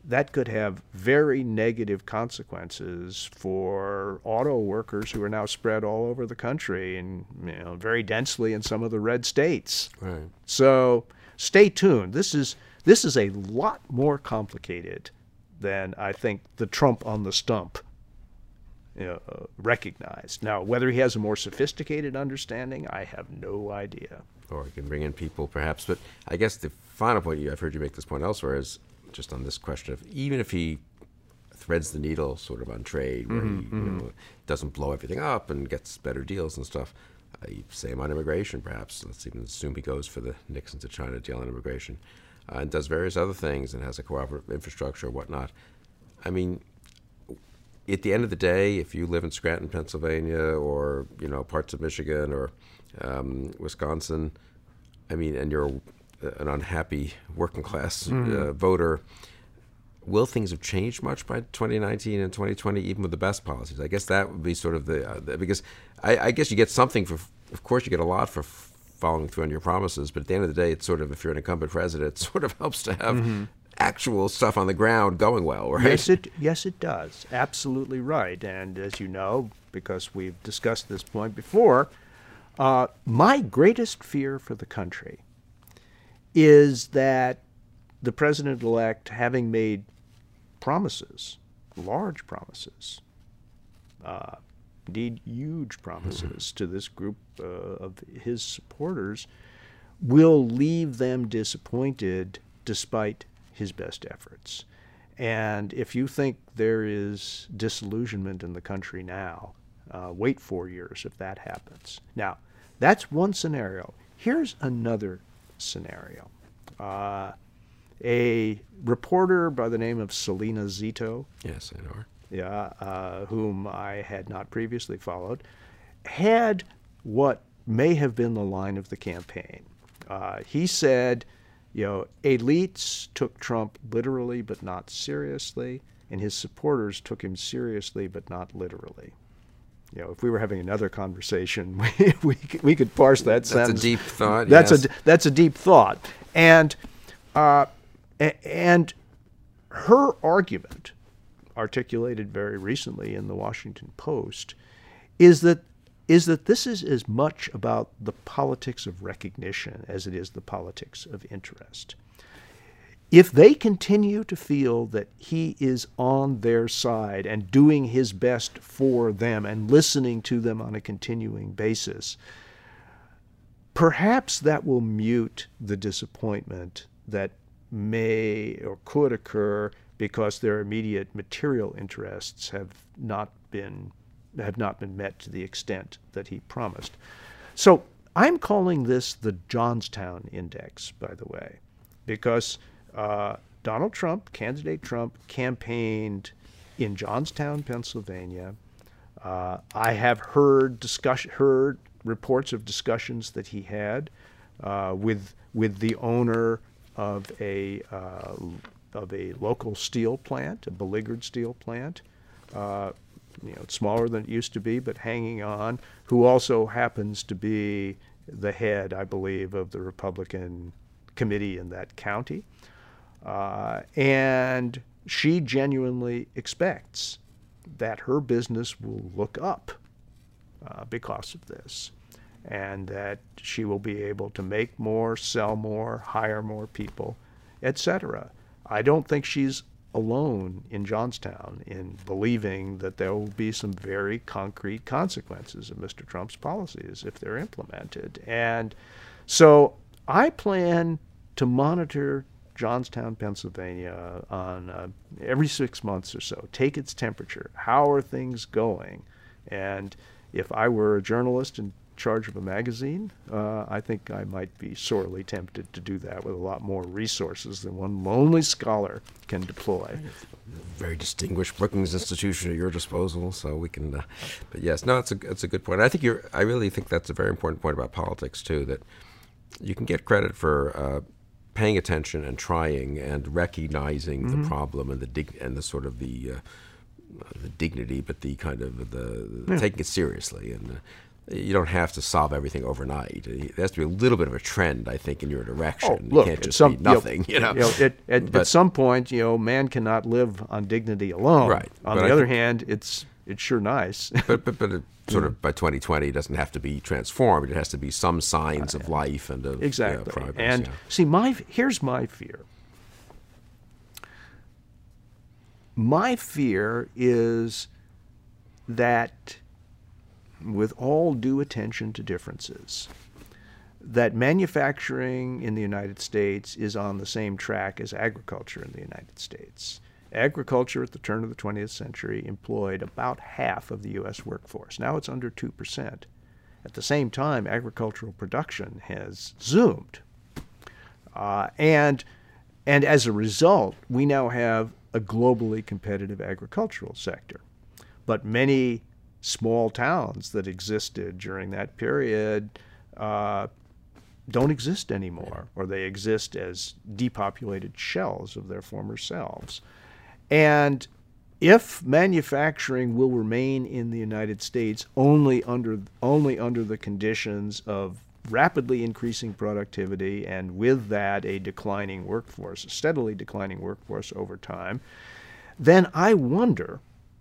that could have very negative consequences for auto workers who are now spread all over the country and, you know, very densely in some of the red states. Right. So stay tuned. This is this is a lot more complicated than I think the Trump on the stump, you know, uh, recognized. Now, whether he has a more sophisticated understanding, I have no idea. Or he can bring in people, perhaps. But I guess the final point, you, I've heard you make this point elsewhere, is just on this question of even if he threads the needle sort of on trade, where Mm-hmm, he mm-hmm. you know, doesn't blow everything up and gets better deals and stuff. Uh, same on immigration, perhaps. Let's even assume he goes for the Nixon to China deal on immigration, uh, and does various other things and has a cooperative infrastructure or whatnot. I mean, at the end of the day, if you live in Scranton, Pennsylvania, or you know parts of Michigan or um, Wisconsin, I mean, and you're an unhappy working class Mm-hmm. uh, voter, will things have changed much by twenty nineteen and twenty twenty, even with the best policies? I guess that would be sort of the, uh, the because I, I guess you get something for, of course you get a lot for f- following through on your promises, but at the end of the day, it's sort of, if you're an incumbent president, it sort of helps to have Mm-hmm. actual stuff on the ground going well, right? Yes, it yes it does. Absolutely right. And as you know, because we've discussed this point before, uh, my greatest fear for the country is that the president-elect, having made promises, large promises, uh, indeed huge promises to this group uh, of his supporters, will leave them disappointed despite his best efforts. And if you think there is disillusionment in the country now, uh, wait four years if that happens. Now, that's one scenario. Here's another scenario. Uh, a reporter by the name of Selena Zito, Yes, I know her. yeah, uh, whom I had not previously followed, had what may have been the line of the campaign. Uh, he said, you know, elites took Trump literally but not seriously, and his supporters took him seriously but not literally. You know, if we were having another conversation, we we could, we could parse that That's sentence. a deep thought. That's yes. a that's a deep thought, and uh, a- and her argument, articulated very recently in the Washington Post, is that is that this is as much about the politics of recognition as it is the politics of interest. If they continue to feel that he is on their side and doing his best for them and listening to them on a continuing basis, perhaps that will mute the disappointment that may or could occur because their immediate material interests have not been have not been met to the extent that he promised. So I'm calling this the Johnstown Index, by the way, because uh, Donald Trump, candidate Trump, campaigned in Johnstown, Pennsylvania. Uh, I have heard discussion, heard reports of discussions that he had uh, with with the owner of a uh, of a local steel plant, a beleaguered steel plant. Uh, you know, it's smaller than it used to be, but hanging on, who also happens to be the head, I believe, of the Republican committee in that county. Uh, and she genuinely expects that her business will look up uh, because of this, and that she will be able to make more, sell more, hire more people, et cetera. I don't think she's alone in Johnstown in believing that there will be some very concrete consequences of Mister Trump's policies if they're implemented. And so I plan to monitor Johnstown, Pennsylvania on uh, every six months or so, take its temperature. How are things going? And if I were a journalist in charge of a magazine, uh, I think I might be sorely tempted to do that with a lot more resources than one lonely scholar can deploy. Very distinguished Brookings Institution at your disposal, so we can. Uh, but yes, no, it's a it's a good point. I think you're. I really think that's a very important point about politics too. That you can get credit for uh, paying attention and trying and recognizing Mm-hmm. the problem and the dig and the sort of the uh, the dignity, but the kind of the Yeah. taking it seriously and. Uh, you don't have to solve everything overnight. There has to be a little bit of a trend, I think, in your direction. Oh, look, you can't just some, be nothing, you know. You know, it, at, But- at some point, you know, man cannot live on dignity alone. Right. On But the I other think- hand, it's it's sure nice. But but but it sort of by twenty twenty it doesn't have to be transformed. It has to be some signs of life and of Exactly. yeah, progress. and yeah. see, my here's my fear. My fear is that, with all due attention to differences, that manufacturing in the United States is on the same track as agriculture in the United States. Agriculture at the turn of the twentieth century employed about half of the U S workforce. Now it's under two percent. At the same time, agricultural production has zoomed. Uh, and, and as a result, we now have a globally competitive agricultural sector. But many small towns that existed during that period uh, don't exist anymore, or they exist as depopulated shells of their former selves. And if manufacturing will remain in the United States only under only under the conditions of rapidly increasing productivity and with that a declining workforce, a steadily declining workforce over time, then I wonder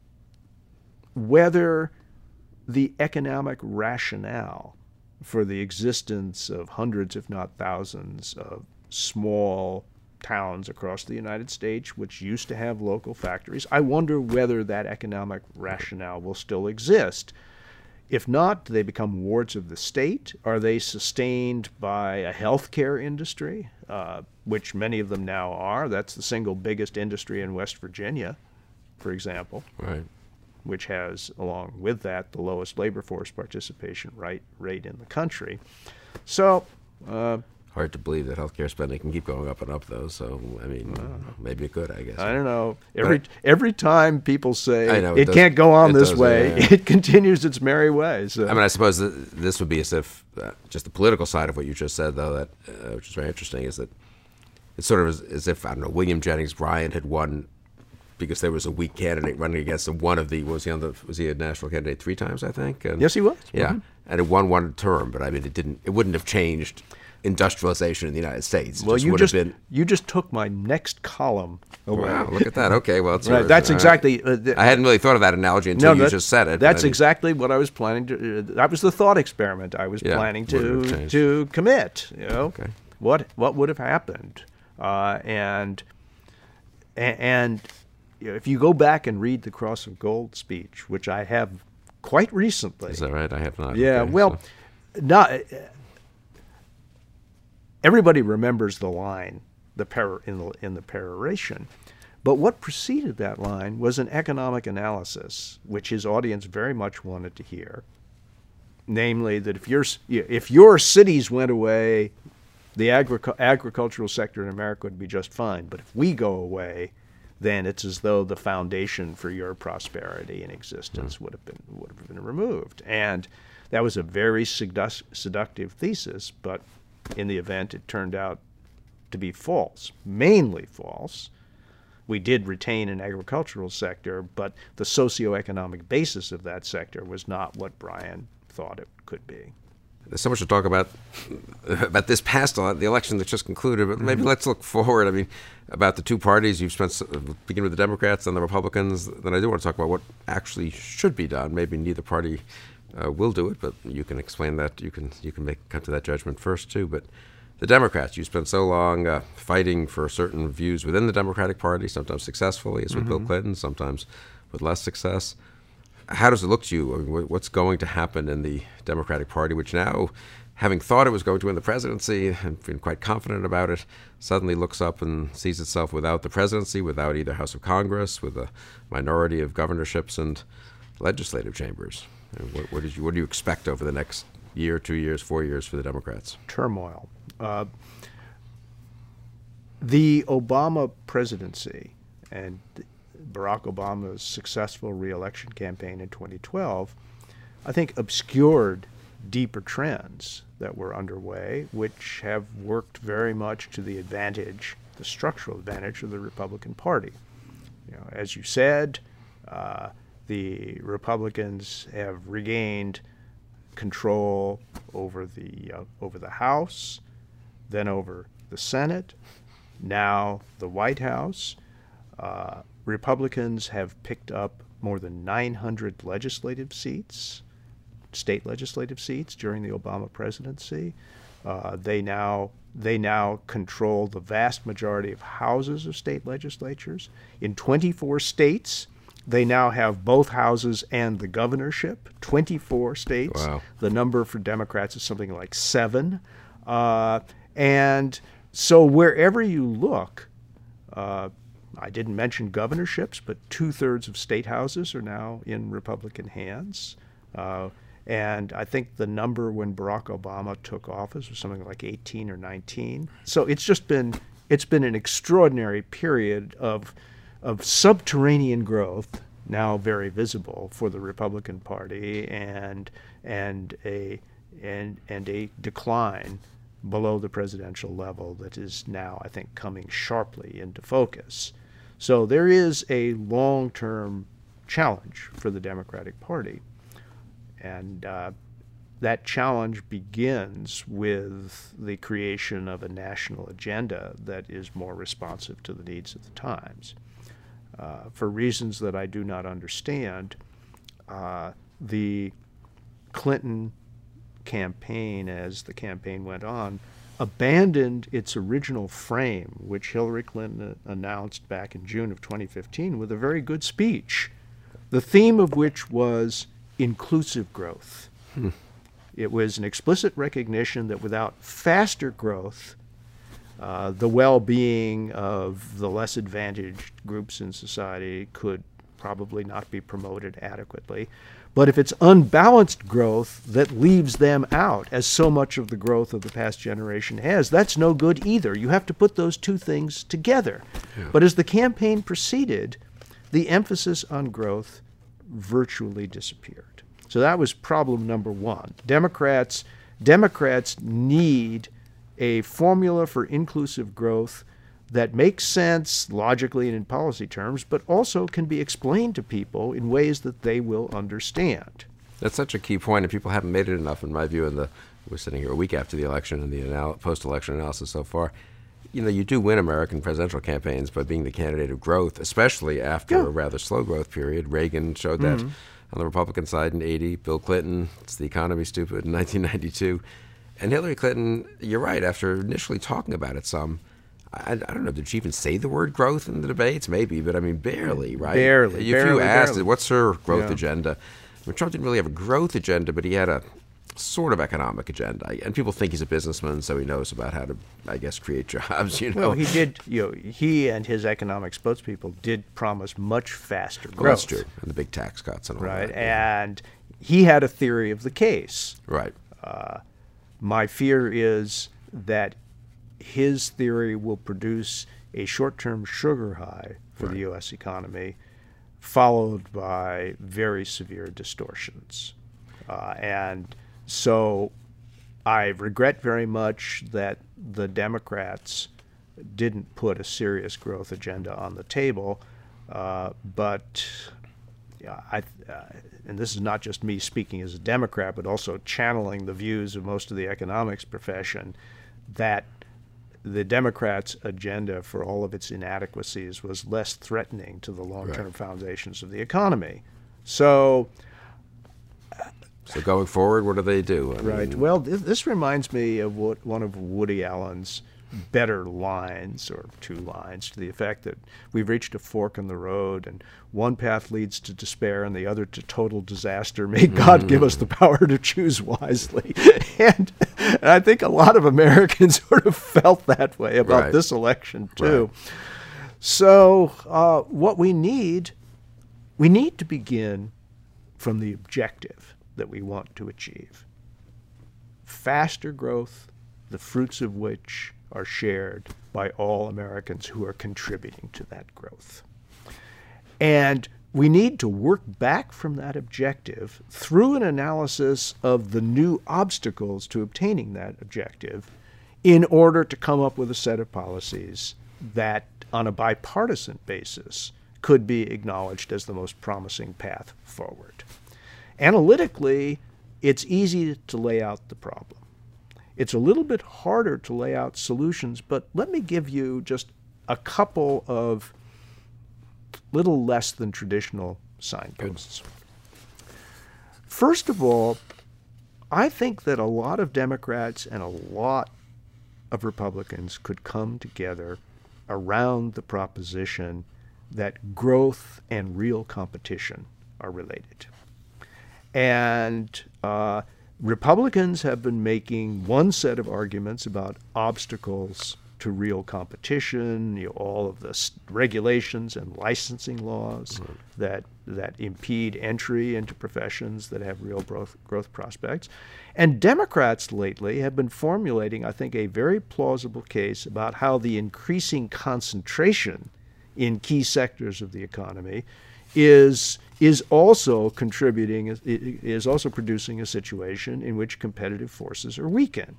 whether the economic rationale for the existence of hundreds, if not thousands, of small towns across the United States which used to have local factories, I wonder whether that economic rationale will still exist. If not, do they become wards of the state? Are they sustained by a healthcare industry, uh, which many of them now are? That's the single biggest industry in West Virginia, for example, Right. which has, along with that, the lowest labor force participation rate, rate in the country. So, uh, Hard to believe that healthcare spending can keep going up and up, though. So, I mean, maybe it could, I guess. I don't know. Every every time people say I know, it it, does- can't go on it this does, way, yeah, yeah. it continues its merry way. So. I mean, I suppose th- this would be as if uh, just the political side of what you just said, though, that uh, which is very interesting, is that it's sort of as, as if I don't know William Jennings Bryan had won because there was a weak candidate running against him. One of the was he on the was he a national candidate three times, I think? And, Yes, he was. Yeah, Mhm. and it won one term, but I mean, it didn't. It wouldn't have changed industrialization in the United States. It Well, just you would just have been. you just took my next column away. Wow, look at that. Okay, well, it's Right, yours. that's All right. exactly. Uh, the, I hadn't really thought of that analogy until you that- just said it. That's I mean, exactly what I was planning to. Uh, that was the thought experiment I was Yeah, planning would it have to changed? to commit. You know, Okay. what what would have happened, uh, and a- and you know, if you go back and read the Cross of Gold speech, which I have quite recently. Is that right? I have not. Yeah, Okay, well, so- not everybody remembers the line, the per, in the in the peroration, but what preceded that line was an economic analysis, which his audience very much wanted to hear. Namely, that if your if your cities went away, the agric- agricultural sector in America would be just fine. But if we go away, then it's as though the foundation for your prosperity and existence would have been would have been removed. And that was a very seduc- seductive thesis, but in the event it turned out to be false, mainly false. We did retain an agricultural sector, but the socioeconomic basis of that sector was not what Bryan thought it could be. There's so much to talk about about this past ele- the election that just concluded, but maybe let's look forward. I mean, about the two parties. You've spent s- begin with the Democrats and the Republicans. Then I do want to talk about what actually should be done. Maybe neither party uh, will do it, but you can explain that. You can you can make come to that judgment first too. But the Democrats, you spent so long uh, fighting for certain views within the Democratic Party, sometimes successfully, as with Bill Clinton, sometimes with less success. How does it look to you? I mean, wh- what's going to happen in the Democratic Party, which now, having thought it was going to win the presidency and been quite confident about it, suddenly looks up and sees itself without the presidency, without either House of Congress, with a minority of governorships and legislative chambers? And what, what, did you, what do you expect over the next year, two years, four years for the Democrats? Turmoil. Uh, the Obama presidency and Barack Obama's successful reelection campaign in twenty twelve, I think, obscured deeper trends that were underway, which have worked very much to the advantage, the structural advantage of the Republican Party. You know, as you said, uh, the Republicans have regained control over the uh, over the House, then over the Senate, now the White House. Uh, Republicans have picked up more than nine hundred legislative seats, state legislative seats during the Obama presidency. Uh, they now they now control the vast majority of houses of state legislatures. In twenty-four states, they now have both houses and the governorship. twenty-four states. Wow. The number for Democrats is something like seven. Uh, and so wherever you look, uh, I didn't mention governorships, but two-thirds of state houses are now in Republican hands. Uh, and I think the number when Barack Obama took office was something like eighteen or nineteen. So it's just been it's been an extraordinary period of of subterranean growth, now very visible for the Republican Party, and and a and and a decline below the presidential level that is now, I think, coming sharply into focus. So there is a long-term challenge for the Democratic Party. And uh, that challenge begins with the creation of a national agenda that is more responsive to the needs of the times. Uh, for reasons that I do not understand, uh, the Clinton campaign, as the campaign went on, abandoned its original frame, which Hillary Clinton announced back in June of twenty fifteen with a very good speech, the theme of which was inclusive growth. Hmm. It was an explicit recognition that without faster growth, uh, the well-being of the less advantaged groups in society could probably not be promoted adequately. But if it's unbalanced growth that leaves them out, as so much of the growth of the past generation has, that's no good either. You have to put those two things together. Yeah. But as the campaign proceeded, the emphasis on growth virtually disappeared. So that was problem number one. Democrats, Democrats need a formula for inclusive growth that makes sense logically and in policy terms, but also can be explained to people in ways that they will understand. That's such a key point, and people haven't made it enough, in my view. In the we're sitting here a week after the election and the anal- post-election analysis so far. You know, you do win American presidential campaigns by being the candidate of growth, especially after yeah. a rather slow growth period. Reagan showed that mm-hmm. on the Republican side in eighty. Bill Clinton, it's the economy stupid, in nineteen ninety-two. And Hillary Clinton, you're right, after initially talking about it some, I, I don't know, did she even say the word growth in the debates? Maybe, but I mean, barely, right? Barely. If barely, you asked, barely. what's her growth yeah. agenda? I mean, Trump didn't really have a growth agenda, but he had a sort of economic agenda. And people think he's a businessman, so he knows about how to, I guess, create jobs, you know. Well, he did, you know, he and his economic spokespeople did promise much faster growth. Well, that's true. And the big tax cuts and all right. that. Right. And he had a theory of the case. Right. Uh, my fear is that his theory will produce a short-term sugar high for right. the U S economy, followed by very severe distortions. Uh, and so I regret very much that the Democrats didn't put a serious growth agenda on the table, uh, but yeah, I, uh, and this is not just me speaking as a Democrat, but also channeling the views of most of the economics profession, that the Democrats' agenda, for all of its inadequacies, was less threatening to the long-term right. foundations of the economy. So, so going forward, what do they do? I right. mean, well, th- this reminds me of what one of Woody Allen's better lines, or two lines, to the effect that we've reached a fork in the road and one path leads to despair and the other to total disaster. May God mm. give us the power to choose wisely. and, and I think a lot of Americans sort of felt that way about right. this election too. Right. So uh, what we need, we need to begin from the objective that we want to achieve. Faster growth, the fruits of which are shared by all Americans who are contributing to that growth. And we need to work back from that objective through an analysis of the new obstacles to obtaining that objective in order to come up with a set of policies that, on a bipartisan basis, could be acknowledged as the most promising path forward. Analytically, it's easy to lay out the problem. It's a little bit harder to lay out solutions, but let me give you just a couple of little less than traditional signposts. Good. First of all, I think that a lot of Democrats and a lot of Republicans could come together around the proposition that growth and real competition are related. And uh, Republicans have been making one set of arguments about obstacles to real competition, you know, all of the s- regulations and licensing laws mm. that that impede entry into professions that have real growth, growth prospects. And Democrats lately have been formulating, I think, a very plausible case about how the increasing concentration in key sectors of the economy is is also contributing, is also producing a situation in which competitive forces are weakened.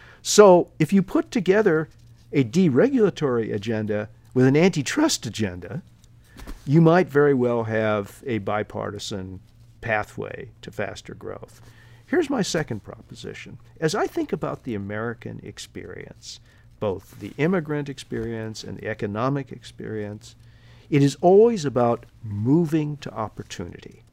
So if you put together a deregulatory agenda with an antitrust agenda, you might very well have a bipartisan pathway to faster growth. Here's my second proposition. As I think about the American experience, both the immigrant experience and the economic experience, it is always about moving to opportunity.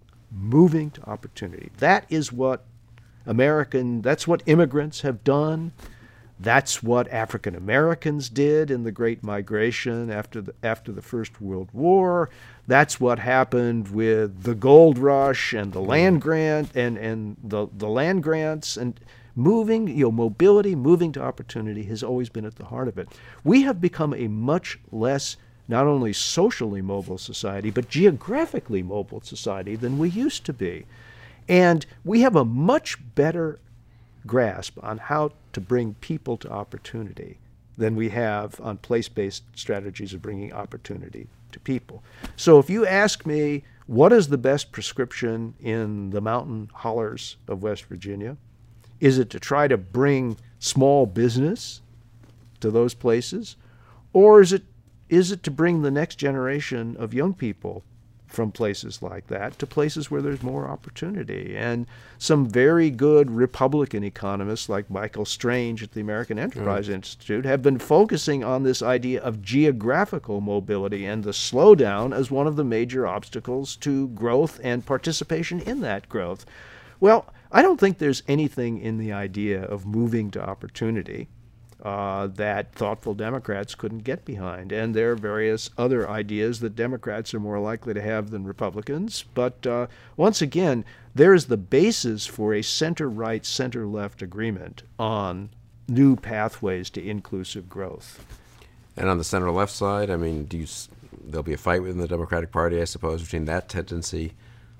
Moving to opportunity. That is what American, that's what immigrants have done. That's what African Americans did in the Great Migration after the, after the First World War. That's what happened with the gold rush and the land grant and, and the, the land grants and moving, you know, mobility, moving to opportunity has always been at the heart of it. We have become a much less not only socially mobile society, but geographically mobile society than we used to be. And we have a much better grasp on how to bring people to opportunity than we have on place-based strategies of bringing opportunity to people. So if you ask me, what is the best prescription in the mountain hollers of West Virginia? Is it to try to bring small business to those places? Or is it is it to bring the next generation of young people from places like that to places where there's more opportunity? And some very good Republican economists like Michael Strange at the American Enterprise mm. Institute have been focusing on this idea of geographical mobility and the slowdown as one of the major obstacles to growth and participation in that growth. Well, I don't think there's anything in the idea of moving to opportunity Uh, that thoughtful Democrats couldn't get behind. And there are various other ideas that Democrats are more likely to have than Republicans. But uh, once again, there is the basis for a center-right, center-left agreement on new pathways to inclusive growth. And on the center-left side, I mean, do you, there'll be a fight within the Democratic Party, I suppose, between that tendency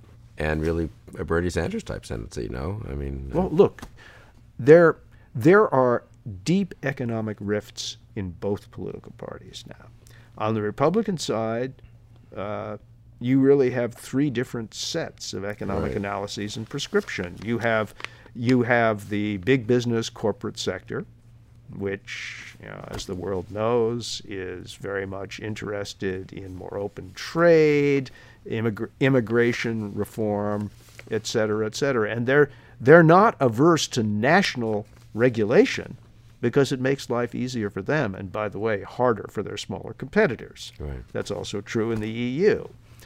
and really a Bernie Sanders-type tendency, no? I mean... Well, look, there there are deep economic rifts in both political parties now. On the Republican side, uh, you really have three different sets of economic right. analyses and prescription. You have you have the big business corporate sector, which, you know, as the world knows, is very much interested in more open trade, immig- immigration reform, et cetera, et cetera. And they're they're not averse to national regulation, because it makes life easier for them, and by the way, harder for their smaller competitors. Right. That's also true in the E U.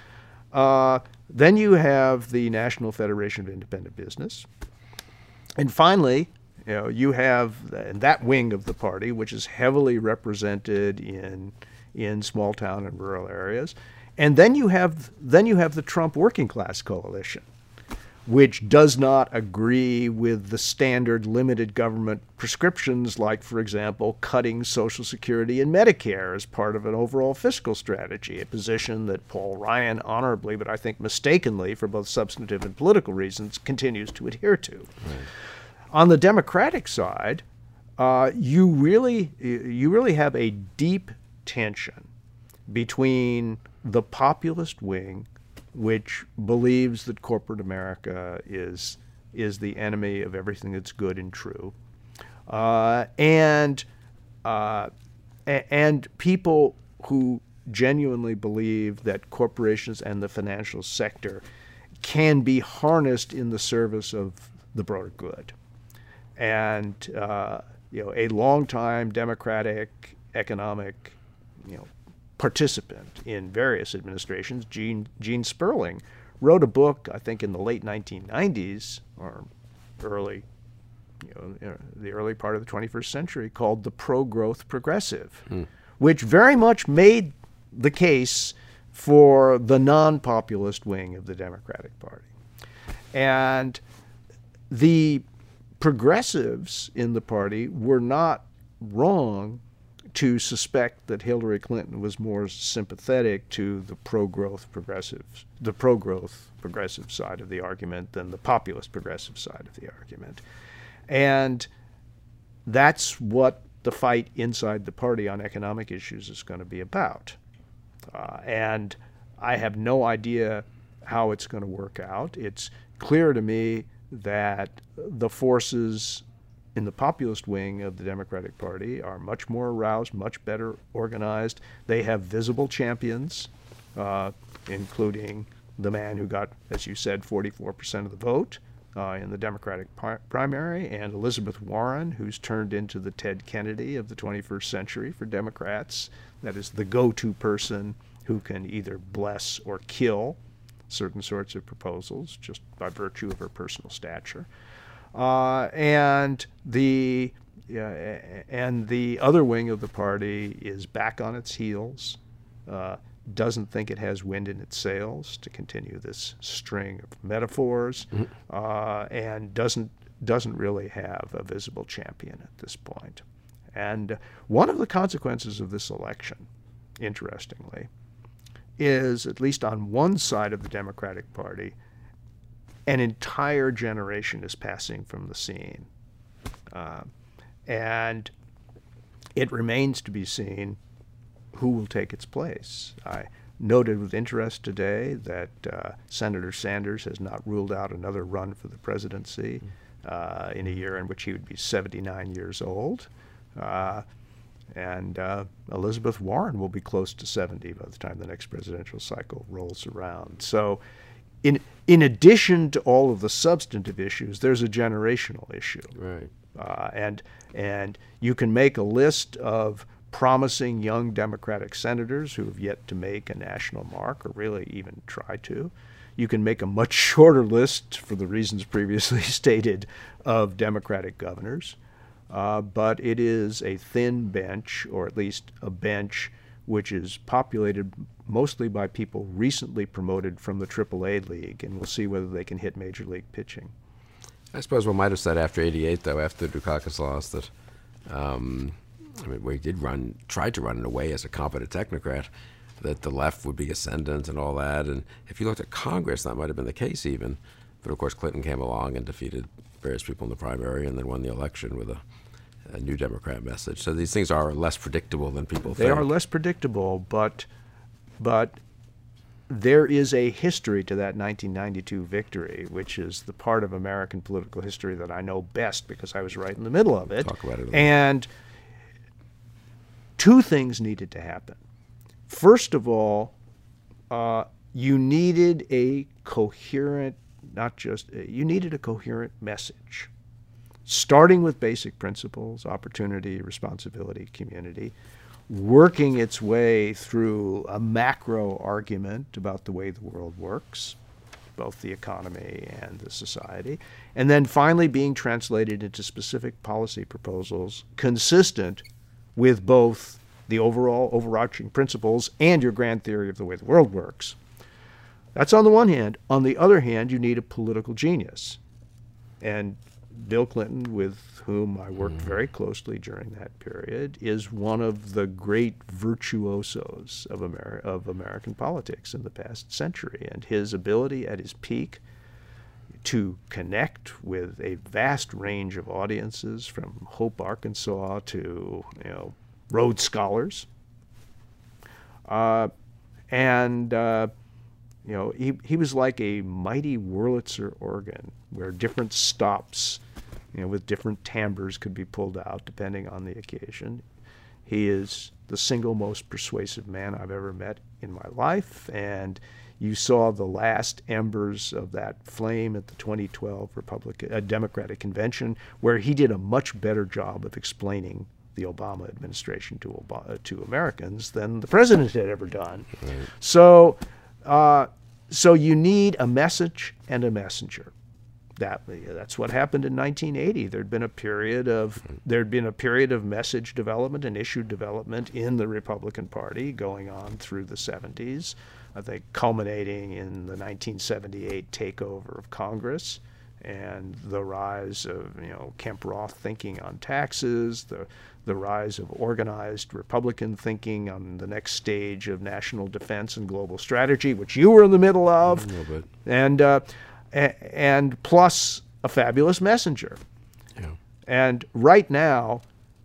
Uh, then you have the National Federation of Independent Business. And finally, you know, you have that wing of the party, which is heavily represented in in small town and rural areas. And then you have then you have the Trump Working Class Coalition, which does not agree with the standard limited government prescriptions, like, for example, cutting Social Security and Medicare as part of an overall fiscal strategy, a position that Paul Ryan honorably, but I think mistakenly for both substantive and political reasons, continues to adhere to. Right. On the Democratic side, uh, you really you really have a deep tension between the populist wing, which believes that corporate America is is the enemy of everything that's good and true, uh, and uh, and people who genuinely believe that corporations and the financial sector can be harnessed in the service of the broader good. And uh, you know, a longtime Democratic economic, you know, participant in various administrations, Gene Gene Sperling, wrote a book, I think, in the late nineteen nineties or early, you know, the early part of the twenty-first century, called The Pro-Growth Progressive, mm. which very much made the case for the non-populist wing of the Democratic Party. And the progressives in the party were not wrong to suspect that Hillary Clinton was more sympathetic to the pro-growth progressives, the pro-growth progressive side of the argument than the populist progressive side of the argument. And that's what the fight inside the party on economic issues is going to be about. Uh, and I have no idea how it's going to work out. It's clear to me that the forces in the populist wing of the Democratic Party are much more aroused, much better organized. They have visible champions, uh, including the man who got, as you said, forty-four percent of the vote uh, in the Democratic pri- primary, and Elizabeth Warren, who's turned into the Ted Kennedy of the twenty-first century for Democrats. That is the go-to person who can either bless or kill certain sorts of proposals just by virtue of her personal stature. Uh, and the uh, and the other wing of the party is back on its heels, uh, doesn't think it has wind in its sails, to continue this string of metaphors, mm-hmm. uh, and doesn't doesn't really have a visible champion at this point. And one of the consequences of this election, interestingly, is, at least on one side of the Democratic Party, an entire generation is passing from the scene. Uh, and it remains to be seen who will take its place. I noted with interest today that uh, Senator Sanders has not ruled out another run for the presidency uh, in a year in which he would be seventy-nine years old. Uh, and uh, Elizabeth Warren will be close to seventy by the time the next presidential cycle rolls around. So in in addition to all of the substantive issues, there's a generational issue. Right. Uh, and and you can make a list of promising young Democratic senators who have yet to make a national mark or really even try to. You can make a much shorter list, for the reasons previously stated, of Democratic governors. Uh, but it is a thin bench, or at least a bench which is populated mostly by people recently promoted from the triple A League, and we'll see whether they can hit major league pitching. I suppose one might have said after eighty-eight, though, after Dukakis lost, that um, I mean, we did run, tried to run in a way as a competent technocrat, that the left would be ascendant and all that. And if you looked at Congress, that might have been the case even. But of course, Clinton came along and defeated various people in the primary and then won the election with a, a new Democrat message. So these things are less predictable than people they think. They are less predictable, but but there is a history to that nineteen ninety-two victory, which is the part of American political history that I know best because I was right in the middle of it. Talk about it. And two things needed to happen. First of all, uh, you needed a coherent, not just, uh, you needed a coherent message, starting with basic principles, opportunity, responsibility, community, working its way through a macro argument about the way the world works, both the economy and the society, and then finally being translated into specific policy proposals consistent with both the overall overarching principles and your grand theory of the way the world works. That's on the one hand. On the other hand, you need a political genius. And Bill Clinton, with whom I worked very closely during that period, is one of the great virtuosos of, Ameri- of American politics in the past century. And his ability at his peak to connect with a vast range of audiences, from Hope, Arkansas, to you know Rhodes Scholars, uh, and uh, you know he he was like a mighty Wurlitzer organ, where different stops, you know, with different timbres could be pulled out depending on the occasion. He is the single most persuasive man I've ever met in my life, and you saw the last embers of that flame at the twenty twelve Republican uh, Democratic Convention, where he did a much better job of explaining the Obama administration to Obama, to Americans than the president had ever done. Right. So, uh, so you need a message and a messenger. That that's what happened in nineteen eighty. There'd been a period of there'd been a period of message development and issue development in the Republican Party going on through the seventies. I think culminating in the nineteen seventy-eight takeover of Congress and the rise of, you know, Kemp Roth thinking on taxes, the the rise of organized Republican thinking on the next stage of national defense and global strategy, which you were in the middle of, a little bit. and uh, a- and plus a fabulous messenger. Yeah. And right now,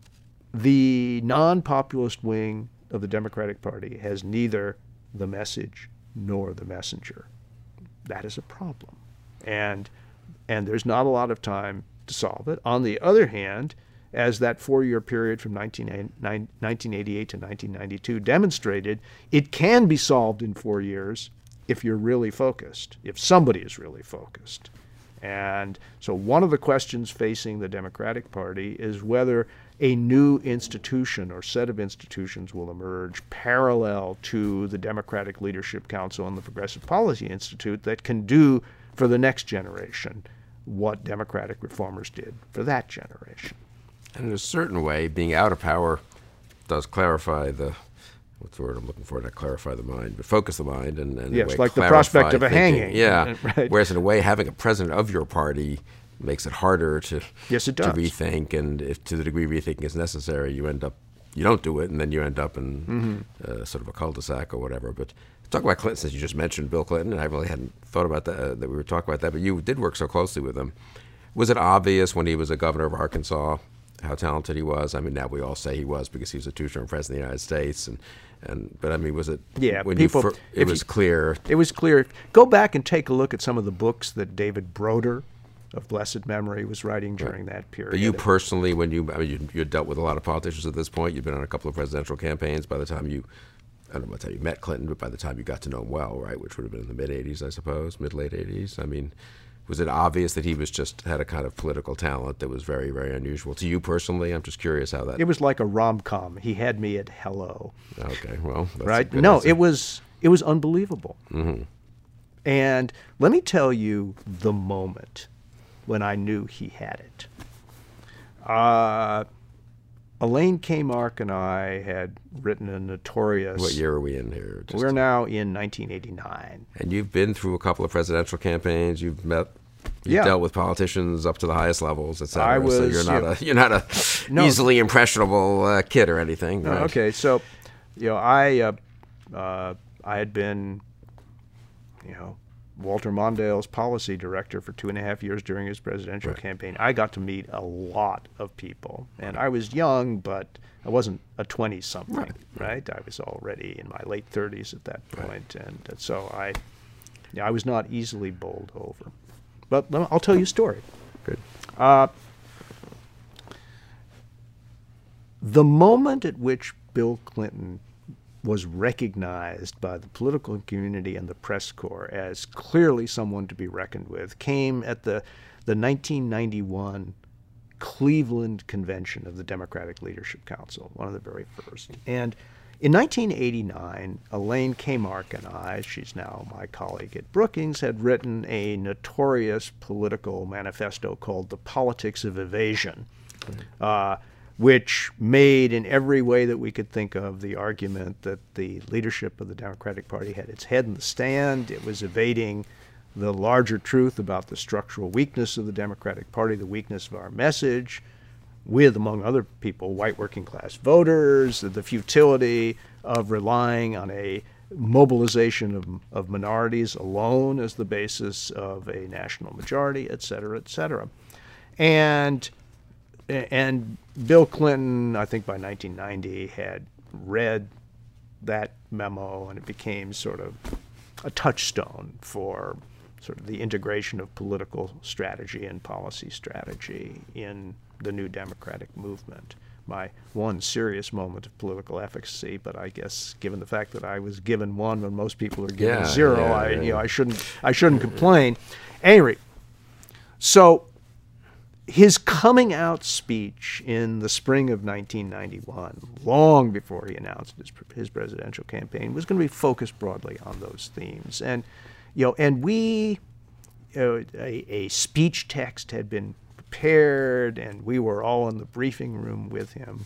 the non-populist wing of the Democratic Party has neither the message nor the messenger. That is a problem. And and there's not a lot of time to solve it. On the other hand, as that four-year period from nineteen eighty-eight to nineteen ninety-two demonstrated, it can be solved in four years if you're really focused, if somebody is really focused. And so one of the questions facing the Democratic Party is whether a new institution or set of institutions will emerge parallel to the Democratic Leadership Council and the Progressive Policy Institute that can do for the next generation what Democratic reformers did for that generation. And in a certain way, being out of power does clarify the, what's the word I'm looking for, not clarify the mind, but focus the mind. And, and Yes, in a way like the clarify prospect of a thinking. hanging. Yeah. Right. Whereas in a way, having a president of your party makes it harder to, Yes, it to does. rethink. And if to the degree rethinking is necessary, you end up, you don't do it, and then you end up in Mm-hmm. uh, sort of a cul-de-sac or whatever. But talk about Clinton, since you just mentioned Bill Clinton, and I really hadn't thought about that, uh, that we were talking about that, but you did work so closely with him. Was it obvious when he was a governor of Arkansas how talented he was? I mean, now we all say he was because he was a two-term president of the United States, and, and but I mean, was it? Yeah, when people- you fir- it if was you- clear. It was clear. Go back and take a look at some of the books that David Broder of blessed memory was writing during that period. But you personally, when you, I mean, you you had dealt with a lot of politicians at this point. You'd been on a couple of presidential campaigns. By the time you, I don't know what time you met Clinton, but by the time you got to know him well, right, which would have been in the mid eighties, I suppose, mid late eighties. I mean, was it obvious that he was just had a kind of political talent that was very, very unusual to you personally? I'm just curious how that. It was like a rom-com. He had me at hello. Okay, well, that's a Right? good No, answer. it was it was unbelievable. Mm-hmm. And let me tell you the moment when I knew he had it. Uh, Elaine K. Mark and I had written a notorious. What year are we in here? Just- We're now in nineteen eighty-nine. And you've been through a couple of presidential campaigns. You've met, you've Yeah. dealt with politicians up to the highest levels, et cetera. I so was, you're not yeah. a you're not a No. easily impressionable uh, kid or anything. No, right? okay, so, you know, I uh, uh, I had been, you know, Walter Mondale's policy director for two and a half years during his presidential Right. campaign. I got to meet a lot of people, and I was young, but I wasn't a twenty-something, Right. right. I was already in my late thirties at that Right. point, and uh, so I, yeah, I was not easily bowled over. But let me- I'll tell you a story. Good. Uh, the moment at which Bill Clinton was recognized by the political community and the press corps as clearly someone to be reckoned with came at the, the nineteen ninety-one Cleveland Convention of the Democratic Leadership Council, one of the very first. And in nineteen eighty-nine, Elaine K. Mark and I, she's now my colleague at Brookings, had written a notorious political manifesto called The Politics of Evasion, uh, which made in every way that we could think of the argument that the leadership of the Democratic Party had its head in the stand. It was evading the larger truth about the structural weakness of the Democratic Party, the weakness of our message, with, among other people, white working class voters, the futility of relying on a mobilization of, of minorities alone as the basis of a national majority, et cetera, et cetera. And And Bill Clinton, I think by nineteen ninety, had read that memo, and it became sort of a touchstone for sort of the integration of political strategy and policy strategy in the new democratic movement. my one serious moment of political efficacy. But I guess, given the fact that I was given one when most people are given Yeah, zero, yeah, I yeah. you know I shouldn't I shouldn't complain. Anyway, so his coming out speech in the spring of nineteen ninety-one, long before he announced his, his presidential campaign, was going to be focused broadly on those themes. And, you know, and we, you know, a, a speech text had been prepared, and we were all in the briefing room with him.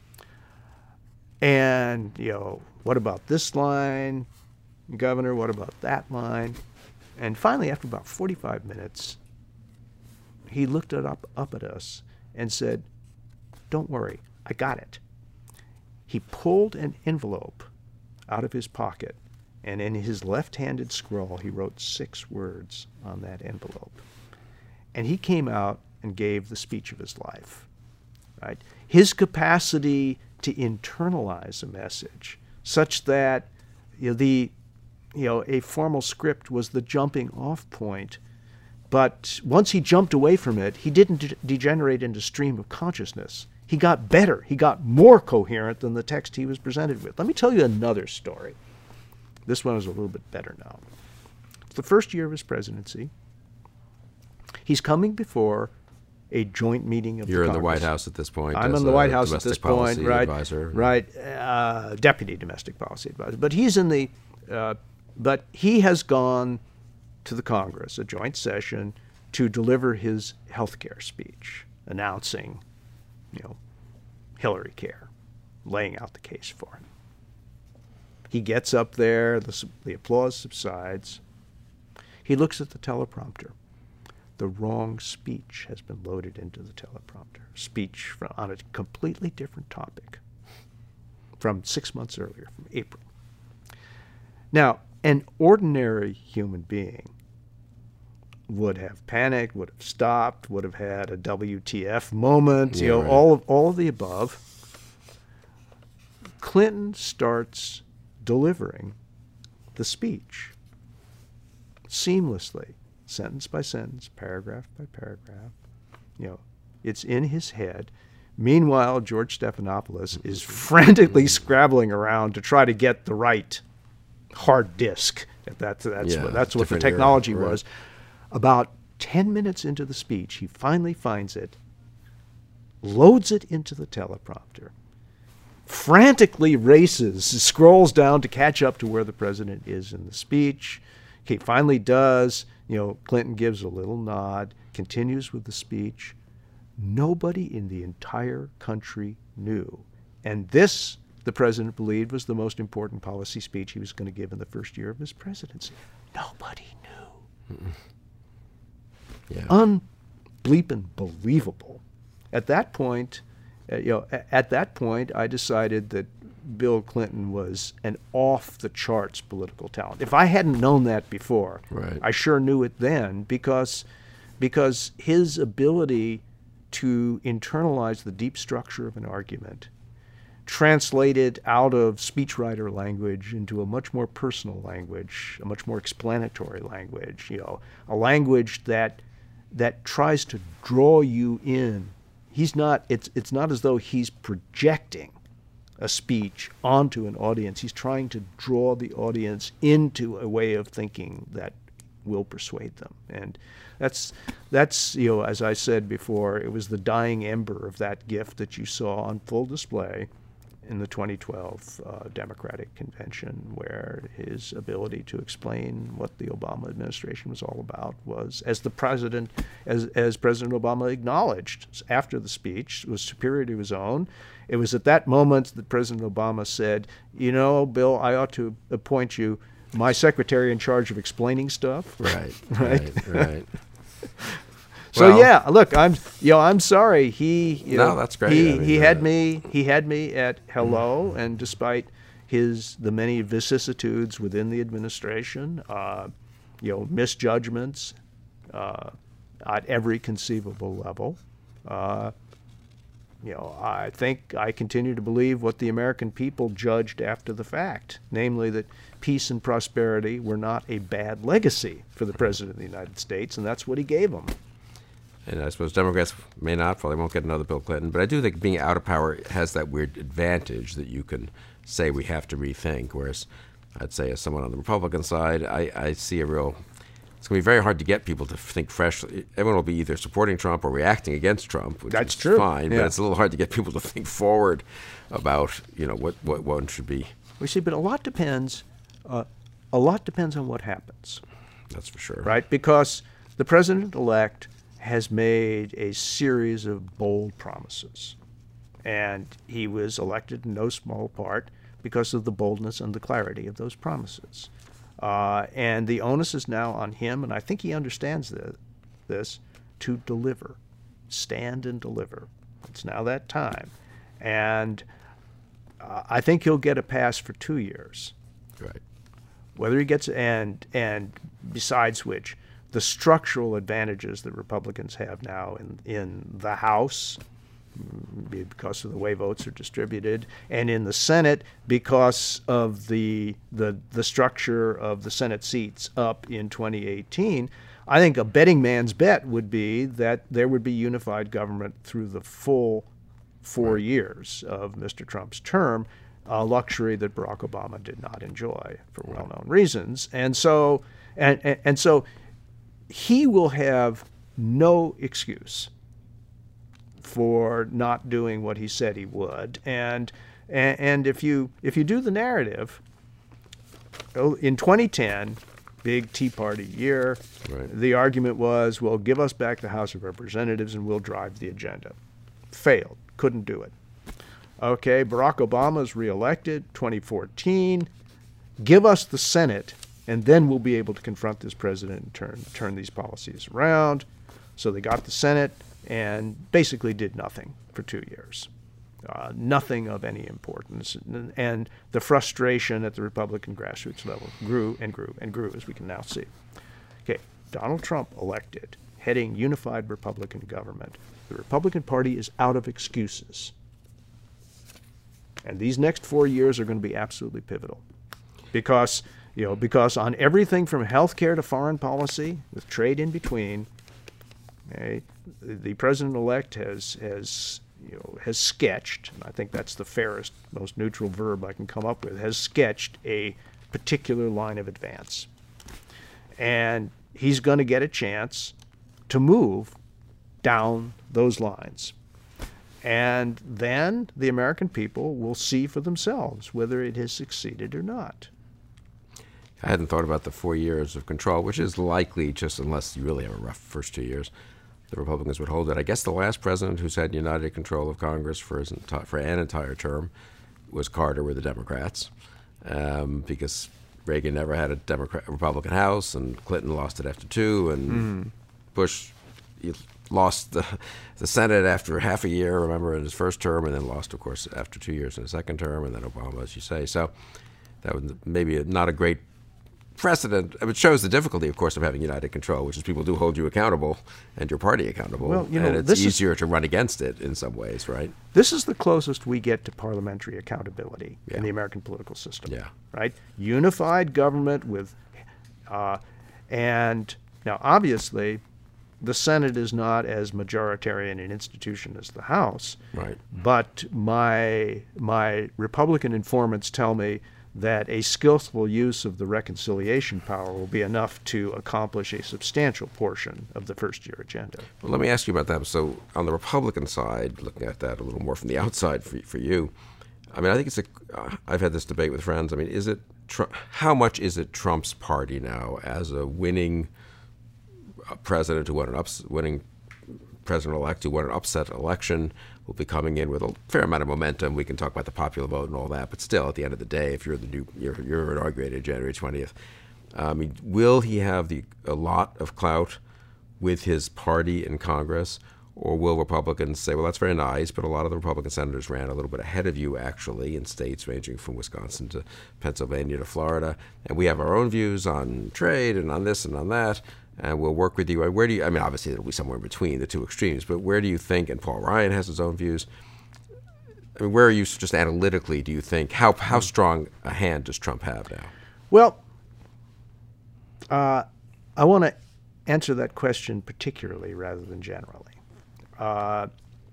And, you know, what about this line, Governor? What about that line? And finally, after about forty-five minutes, he looked it up, up at us and said, "Don't worry, I got it." He pulled an envelope out of his pocket, and in his left-handed scrawl, he wrote six words on that envelope. And he came out and gave the speech of his life. Right? His capacity to internalize a message, such that you know, the you know a formal script was the jumping-off point. But once he jumped away from it, he didn't de- degenerate into stream of consciousness. He got better. He got more coherent than the text he was presented with. Let me tell you another story. This one is a little bit better now. It's the first year of his presidency. He's coming before a joint meeting of You're the in the Congress. White House at this point. I'm as in the a White House at domestic this point, policy right? Advisor. Right, uh, deputy domestic policy advisor. But he's in the, uh, but he has gone to the Congress, a joint session, to deliver his health care speech, announcing, you know, Hillary Care, laying out the case for him. He gets up there, the, the applause subsides. He looks at the teleprompter. The wrong speech has been loaded into the teleprompter. Speech from, on a completely different topic from six months earlier, from April. Now, an ordinary human being would have panicked, would have stopped, would have had a W T F moment, Yeah, you know, right. all of all of the above. Clinton starts delivering the speech seamlessly, sentence by sentence, paragraph by paragraph. You know, it's in his head. Meanwhile, George Stephanopoulos is frantically scrabbling around to try to get the right hard disk. That's that's Yeah, what that's what the different era, technology right. was. About ten minutes into the speech, he finally finds it, loads it into the teleprompter, frantically races, scrolls down to catch up to where the president is in the speech. He finally does. You know, Clinton gives a little nod, continues with the speech. Nobody in the entire country knew. And this, the president believed, was the most important policy speech he was going to give in the first year of his presidency. Nobody knew. Mm-mm. Yeah. Unbleepin' believable. At that point, uh, you know, a- at that point, I decided that Bill Clinton was an off-the-charts political talent. If I hadn't known that before, Right. I sure knew it then, because because his ability to internalize the deep structure of an argument, translate it out of speechwriter language into a much more personal language, a much more explanatory language, you know, a language that that tries to draw you in. He's not, it's it's not as though he's projecting a speech onto an audience. He's trying to draw the audience into a way of thinking that will persuade them. And that's, that's you know, as I said before, it was the dying ember of that gift that you saw on full display in the twenty twelve uh, Democratic Convention, where his ability to explain what the Obama administration was all about was, as the president, as, as President Obama acknowledged after the speech, was superior to his own. It was at that moment that President Obama said, you know, Bill, I ought to appoint you my secretary in charge of explaining stuff. Right. Right. Right. Right. So Well- yeah, look, I'm you know I'm sorry. He you No, know, that's great. He I mean, he had uh, me he had me at hello, and despite his the many vicissitudes within the administration, uh, you know, misjudgments uh, at every conceivable level. Uh, you know, I think I continue to believe what the American people judged after the fact, namely that peace and prosperity were not a bad legacy for the President of the United States, and that's what he gave them. And I suppose Democrats may not, probably won't get another Bill Clinton. But I do think being out of power has that weird advantage that you can say we have to rethink. Whereas I'd say as someone on the Republican side, I, I see a real, it's going to be very hard to get people to think fresh. Everyone will be either supporting Trump or reacting against Trump, which That's is true. fine. Yeah. But it's a little hard to get people to think forward about, you know, what, what one should be. We see, but a lot depends, uh, a lot depends on what happens. That's for sure. Right? Because the president-elect has made a series of bold promises. And he was elected in no small part because of the boldness and the clarity of those promises. Uh, and the onus is now on him, and I think he understands this, this, to deliver, stand and deliver. It's now that time. And uh, I think he'll get a pass for two years. Right. Whether he gets, and and besides which, the structural advantages that Republicans have now in, in the House, because of the way votes are distributed, and in the Senate because of the the the structure of the Senate seats up in twenty eighteen, I think a betting man's bet would be that there would be unified government through the full four right. years of Mister Trump's term, a luxury that Barack Obama did not enjoy for well-known reasons. And so and, and and so he will have no excuse for not doing what he said he would. And and, and if you if you do the narrative, in twenty ten, big Tea Party year, right. the argument was, well, give us back the House of Representatives and we'll drive the agenda. Failed. Couldn't do it. Okay, Barack Obama's reelected, twenty fourteen. Give us the Senate, and then we'll be able to confront this president and turn turn these policies around. So they got the Senate and basically did nothing for two years. Uh, nothing of any importance. And, and the frustration at the Republican grassroots level grew and grew and grew, as we can now see. Okay, Donald Trump elected, heading unified Republican government. The Republican Party is out of excuses. And these next four years are going to be absolutely pivotal. Because, you know, because on everything from health care to foreign policy, with trade in between, okay, the president-elect has, has, you know, has sketched, and I think that's the fairest, most neutral verb I can come up with, has sketched a particular line of advance. And he's going to get a chance to move down those lines. And then the American people will see for themselves whether it has succeeded or not. I hadn't thought about the four years of control, which is likely, just unless you really have a rough first two years, the Republicans would hold it. I guess the last president who's had united control of Congress for, his enti- for an entire term was Carter with the Democrats, um, because Reagan never had a Democrat Republican House, and Clinton lost it after two, and mm. Bush he lost the, the Senate after half a year, remember, in his first term, and then lost, of course, after two years in his second term, and then Obama, as you say. So that was maybe not a great precedent. It shows the difficulty, of course, of having united control, which is people do hold you accountable and your party accountable. Well, you know, and it's this easier is, to run against it in some ways, right? This is the closest we get to parliamentary accountability yeah. in the American political system. Yeah. Right? Unified government with, uh, and now obviously, the Senate is not as majoritarian an institution as the House. Right. But my my Republican informants tell me that a skillful use of the reconciliation power will be enough to accomplish a substantial portion of the first-year agenda. Well, let me ask you about that. So on the Republican side, looking at that a little more from the outside for, for you, I mean, I think it's a, uh, I've had this debate with friends. I mean, is it, Trump, how much is it Trump's party now as a winning president who won an ups, winning president-elect who won an upset election, will be coming in with a fair amount of momentum. We can talk about the popular vote and all that, but still, at the end of the day, if you're the new, you're, you're inaugurated January twentieth, I mean, will he have the a lot of clout with his party in Congress, or will Republicans say, well, that's very nice, but a lot of the Republican senators ran a little bit ahead of you, actually, in states ranging from Wisconsin to Pennsylvania to Florida, and we have our own views on trade and on this and on that, and we'll work with you. Where do you, I mean, obviously it'll be somewhere in between the two extremes, but where do you think, and Paul Ryan has his own views, I mean, where are you just analytically, do you think, how how strong a hand does Trump have now? Well, uh, I want to answer that question particularly rather than generally. Uh,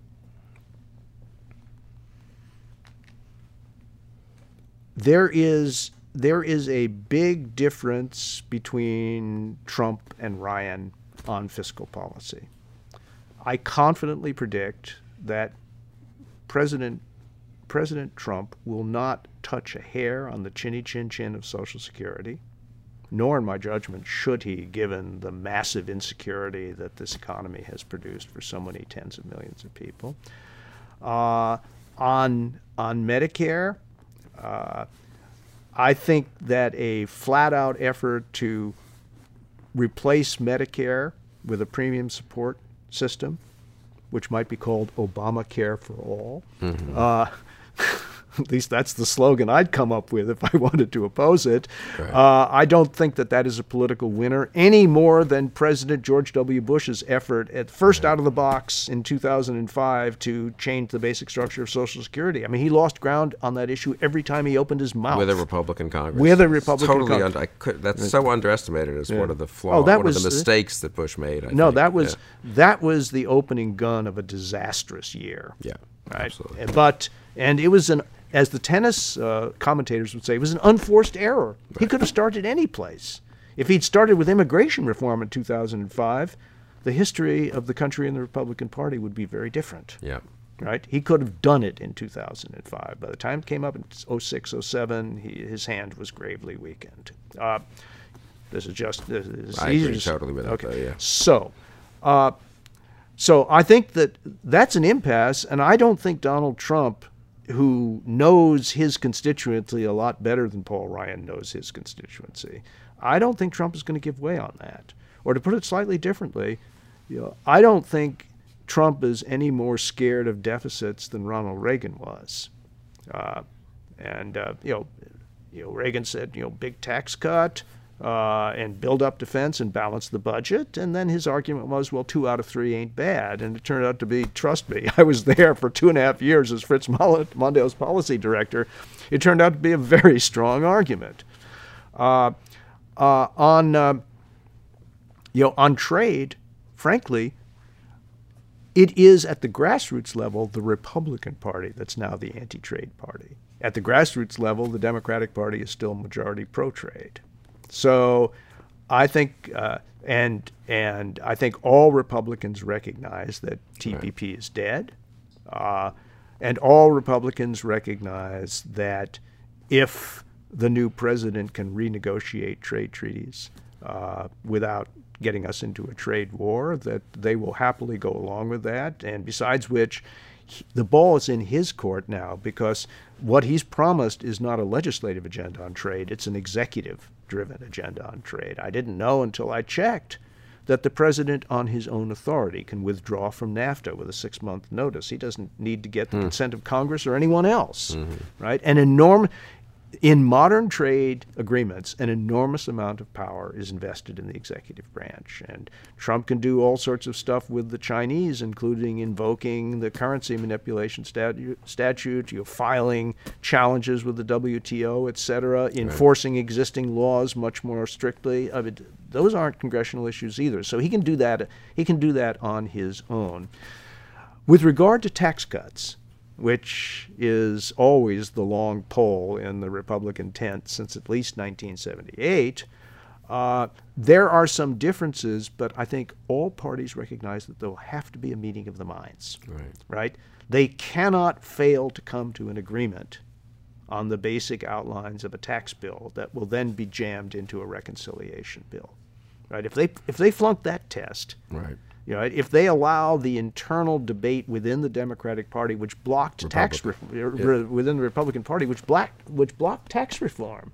there is there is a big difference between Trump and Ryan on fiscal policy. I confidently predict that President President Trump will not touch a hair on the chinny chin chin of Social Security, nor in my judgment should he, given the massive insecurity that this economy has produced for so many tens of millions of people. Uh, on, on Medicare, uh, I think that a flat-out effort to replace Medicare with a premium support system, which might be called Obamacare for all, mm-hmm. uh, at least that's the slogan I'd come up with if I wanted to oppose it. Right. Uh, I don't think that that is a political winner any more than President George W. Bush's effort at first right. out of the box in two thousand five to change the basic structure of Social Security. I mean, he lost ground on that issue every time he opened his mouth. With a Republican Congress. With a Republican totally Congress. Un- I could, that's so underestimated as yeah. one of the flaws, oh, that one was, of the mistakes that Bush made. I no, think. that was yeah. that was the opening gun of a disastrous year. Yeah, right? absolutely. But and it was an, as the tennis uh, commentators would say, it was an unforced error. Right. He could have started any place. If he'd started with immigration reform in two thousand five, the history of the country and the Republican Party would be very different. Yeah. Right? He could have done it in two thousand five. By the time it came up in oh six, oh seven, he, his hand was gravely weakened. Uh, this is just... This is I agree totally with that, okay. though, yeah. So, uh, so I think that that's an impasse, and I don't think Donald Trump, who knows his constituency a lot better than Paul Ryan knows his constituency, I don't think Trump is going to give way on that. Or to put it slightly differently, you know, I don't think Trump is any more scared of deficits than Ronald Reagan was. Uh, and, uh, you know, you know, Reagan said, you know, big tax cut uh, and build up defense and balance the budget. And then his argument was, well, two out of three ain't bad. And it turned out to be, trust me, I was there for two and a half years as Fritz Mondale's policy director. It turned out to be a very strong argument. Uh, uh, on, uh, you know, on trade, frankly, it is at the grassroots level the Republican Party that's now the anti-trade party. At the grassroots level, the Democratic Party is still majority pro-trade. So I think, uh, and and I think all Republicans recognize that T P P right. is dead, uh, and all Republicans recognize that if the new president can renegotiate trade treaties uh, without getting us into a trade war, that they will happily go along with that. And besides which, he, the ball is in his court now, because what he's promised is not a legislative agenda on trade, it's an executive-driven agenda on trade. I didn't know until I checked that the president on his own authority can withdraw from NAFTA with a six-month notice. He doesn't need to get the mm. consent of Congress or anyone else, mm-hmm. right? An enormous... In modern trade agreements, an enormous amount of power is invested in the executive branch. And Trump can do all sorts of stuff with the Chinese, including invoking the currency manipulation statute, statute you know, filing challenges with the W T O, et cetera, enforcing right. existing laws much more strictly. I mean, those aren't congressional issues either. So he can do that. He can do that on his own. With regard to tax cuts, which is always the long pole in the Republican tent since at least nineteen seventy-eight, uh, there are some differences, but I think all parties recognize that there will have to be a meeting of the minds. Right. Right? They cannot fail to come to an agreement on the basic outlines of a tax bill that will then be jammed into a reconciliation bill. Right? If they if they flunk that test, right. You know, if they allow the internal debate within the Democratic Party, which blocked Republican. tax reform, yeah. within the Republican Party, which blocked which blocked tax reform.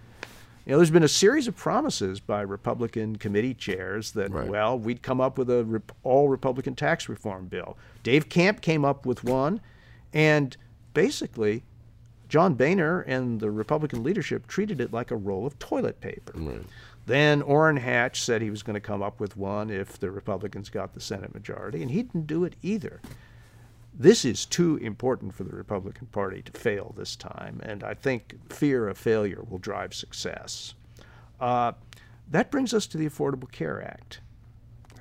You know, there's been a series of promises by Republican committee chairs that, right. well, we'd come up with a rep- all Republican tax reform bill. Dave Camp came up with one, and basically, John Boehner and the Republican leadership treated it like a roll of toilet paper. Right. Then Orrin Hatch said he was going to come up with one if the Republicans got the Senate majority, and he didn't do it either. This is too important for the Republican Party to fail this time, and I think fear of failure will drive success. Uh, that brings us to the Affordable Care Act.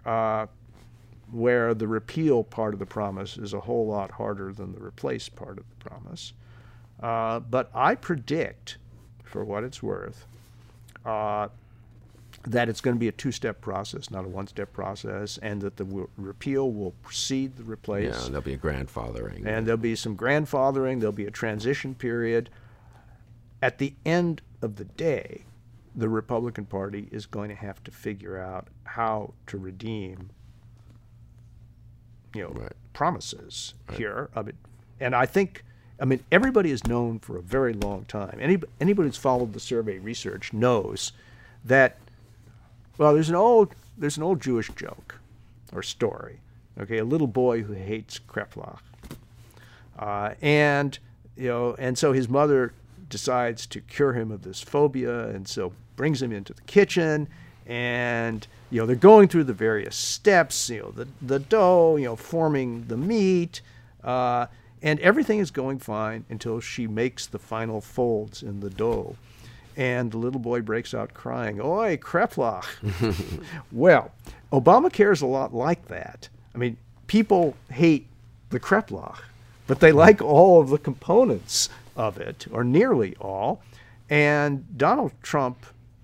uh, where the repeal part of the promise is a whole lot harder than the replace part of the promise. Uh, but I predict, for what it's worth, uh, that it's going to be a two-step process, not a one-step process, and that the w- repeal will precede the replace. Yeah, and there'll be a grandfathering. And there'll be some grandfathering. There'll be a transition period. At the end of the day, the Republican Party is going to have to figure out how to redeem, you know, Right. promises Right. here. I mean, and I think, I mean, everybody has known for a very long time. Any, anybody who's followed the survey research knows that, well, there's an old there's an old Jewish joke or story. Okay, a little boy who hates Kreplach, uh, and you know, and so his mother decides to cure him of this phobia, and so brings him into the kitchen, and you know, they're going through the various steps. You know, the the dough, you know, forming the meat, uh, and everything is going fine until she makes the final folds in the dough. And the little boy breaks out crying, "Oi, Kreplach!" Well, Obamacare is a lot like that. I mean, people hate the Kreplach, but they like all of the components of it, or nearly all. And Donald Trump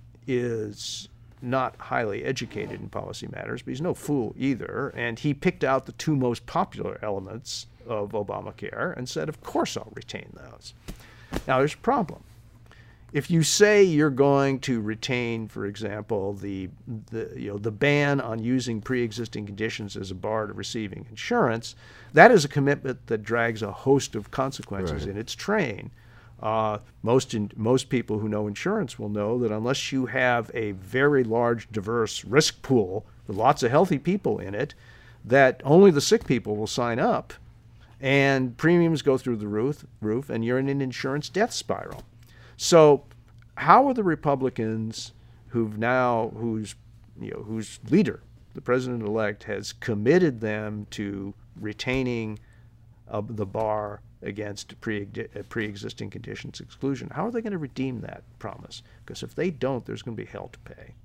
is not highly educated in policy matters, but he's no fool either. And he picked out the two most popular elements of Obamacare and said, of course I'll retain those. Now, there's a problem. If you say you're going to retain, for example, the, the you know the ban on using pre-existing conditions as a bar to receiving insurance, that is a commitment that drags a host of consequences Right. in its train. Uh, most in, most people who know insurance will know that unless you have a very large, diverse risk pool with lots of healthy people in it, that only the sick people will sign up, and premiums go through the roof, roof, and you're in an insurance death spiral. So, how are the Republicans, who've now, whose, you know, whose leader, the president-elect, has committed them to retaining uh, the bar against pre pre-existing conditions exclusion? How are they going to redeem that promise? Because if they don't, there's going to be hell to pay.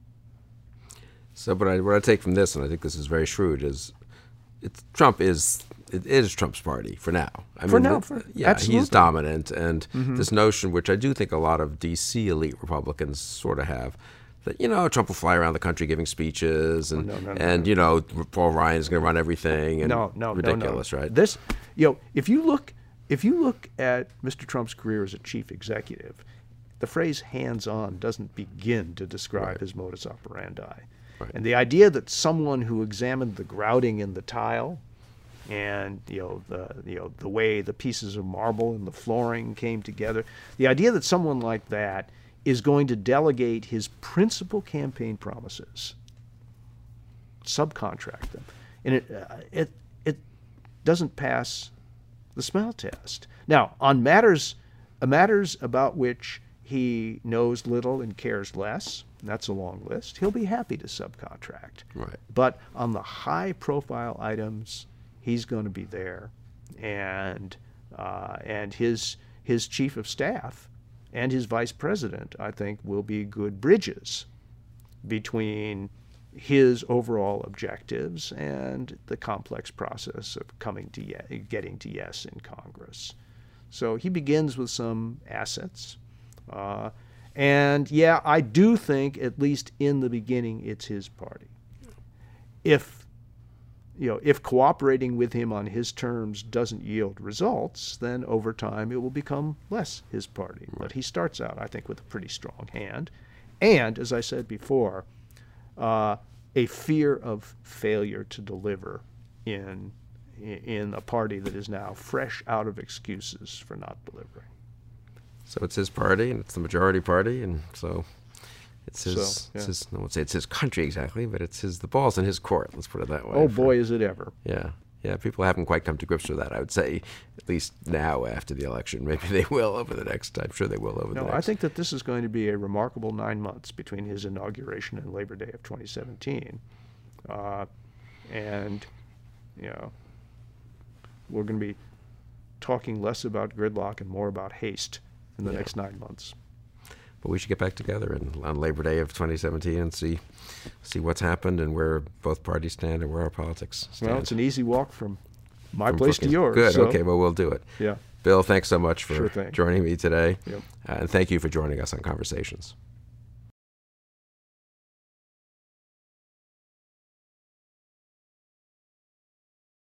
So, but I, what I take from this, and I think this is very shrewd, is it's, Trump is it is Trump's party for now. I For mean, now, it- for- yeah, absolutely. he's dominant, and Mm-hmm. this notion, which I do think a lot of D C elite Republicans sort of have, that you know Trump will fly around the country giving speeches, and Oh, no, no, no, and you know Paul Ryan is going to run everything, and No, no, ridiculous, no, no. right? This, you know, if you look, if you look at Mister Trump's career as a chief executive, the phrase "hands-on" doesn't begin to describe Right. his modus operandi. Right. And the idea that someone who examined the grouting in the tile, and you know the you know the way the pieces of marble in the flooring came together, the idea that someone like that is going to delegate his principal campaign promises, subcontract them, and it uh, it it doesn't pass the smell test. Now, on matters uh, matters about which he knows little and cares less, and that's a long list, he'll be happy to subcontract. Right. But on the high-profile items, he's going to be there, and uh, and his his chief of staff and his vice president, I think, will be good bridges between his overall objectives and the complex process of coming to ye- getting to yes in Congress. So he begins with some assets. Uh, and yeah, I do think, at least in the beginning, it's his party. If you know, if cooperating with him on his terms doesn't yield results, then over time it will become less his party. Right. But he starts out, I think, with a pretty strong hand. And, as I said before, uh, a fear of failure to deliver in in a party that is now fresh out of excuses for not delivering. So it's his party, and it's the majority party, and so it's his. So, yeah. It's his. I won't say it's his country exactly, but it's his. The ball's in his court. Let's put it that way. Oh for- boy, is it ever! Yeah, yeah. People haven't quite come to grips with that. I would say, at least now after the election, maybe they will over the next. I'm sure they will over the No, next. I think that this is going to be a remarkable nine months between his inauguration and Labor Day of twenty seventeen, uh, and you know, we're going to be talking less about gridlock and more about haste in the Yeah. next nine months. But we should get back together and, on Labor Day of twenty seventeen and see see what's happened and where both parties stand and where our politics stand. Well, it's an easy walk from my From place to Brookings. yours. Good. so- Okay. Well, we'll do it. Yeah. Bill, thanks so much for Sure thing. joining me today. Yep. Uh, and thank you for joining us on Conversations.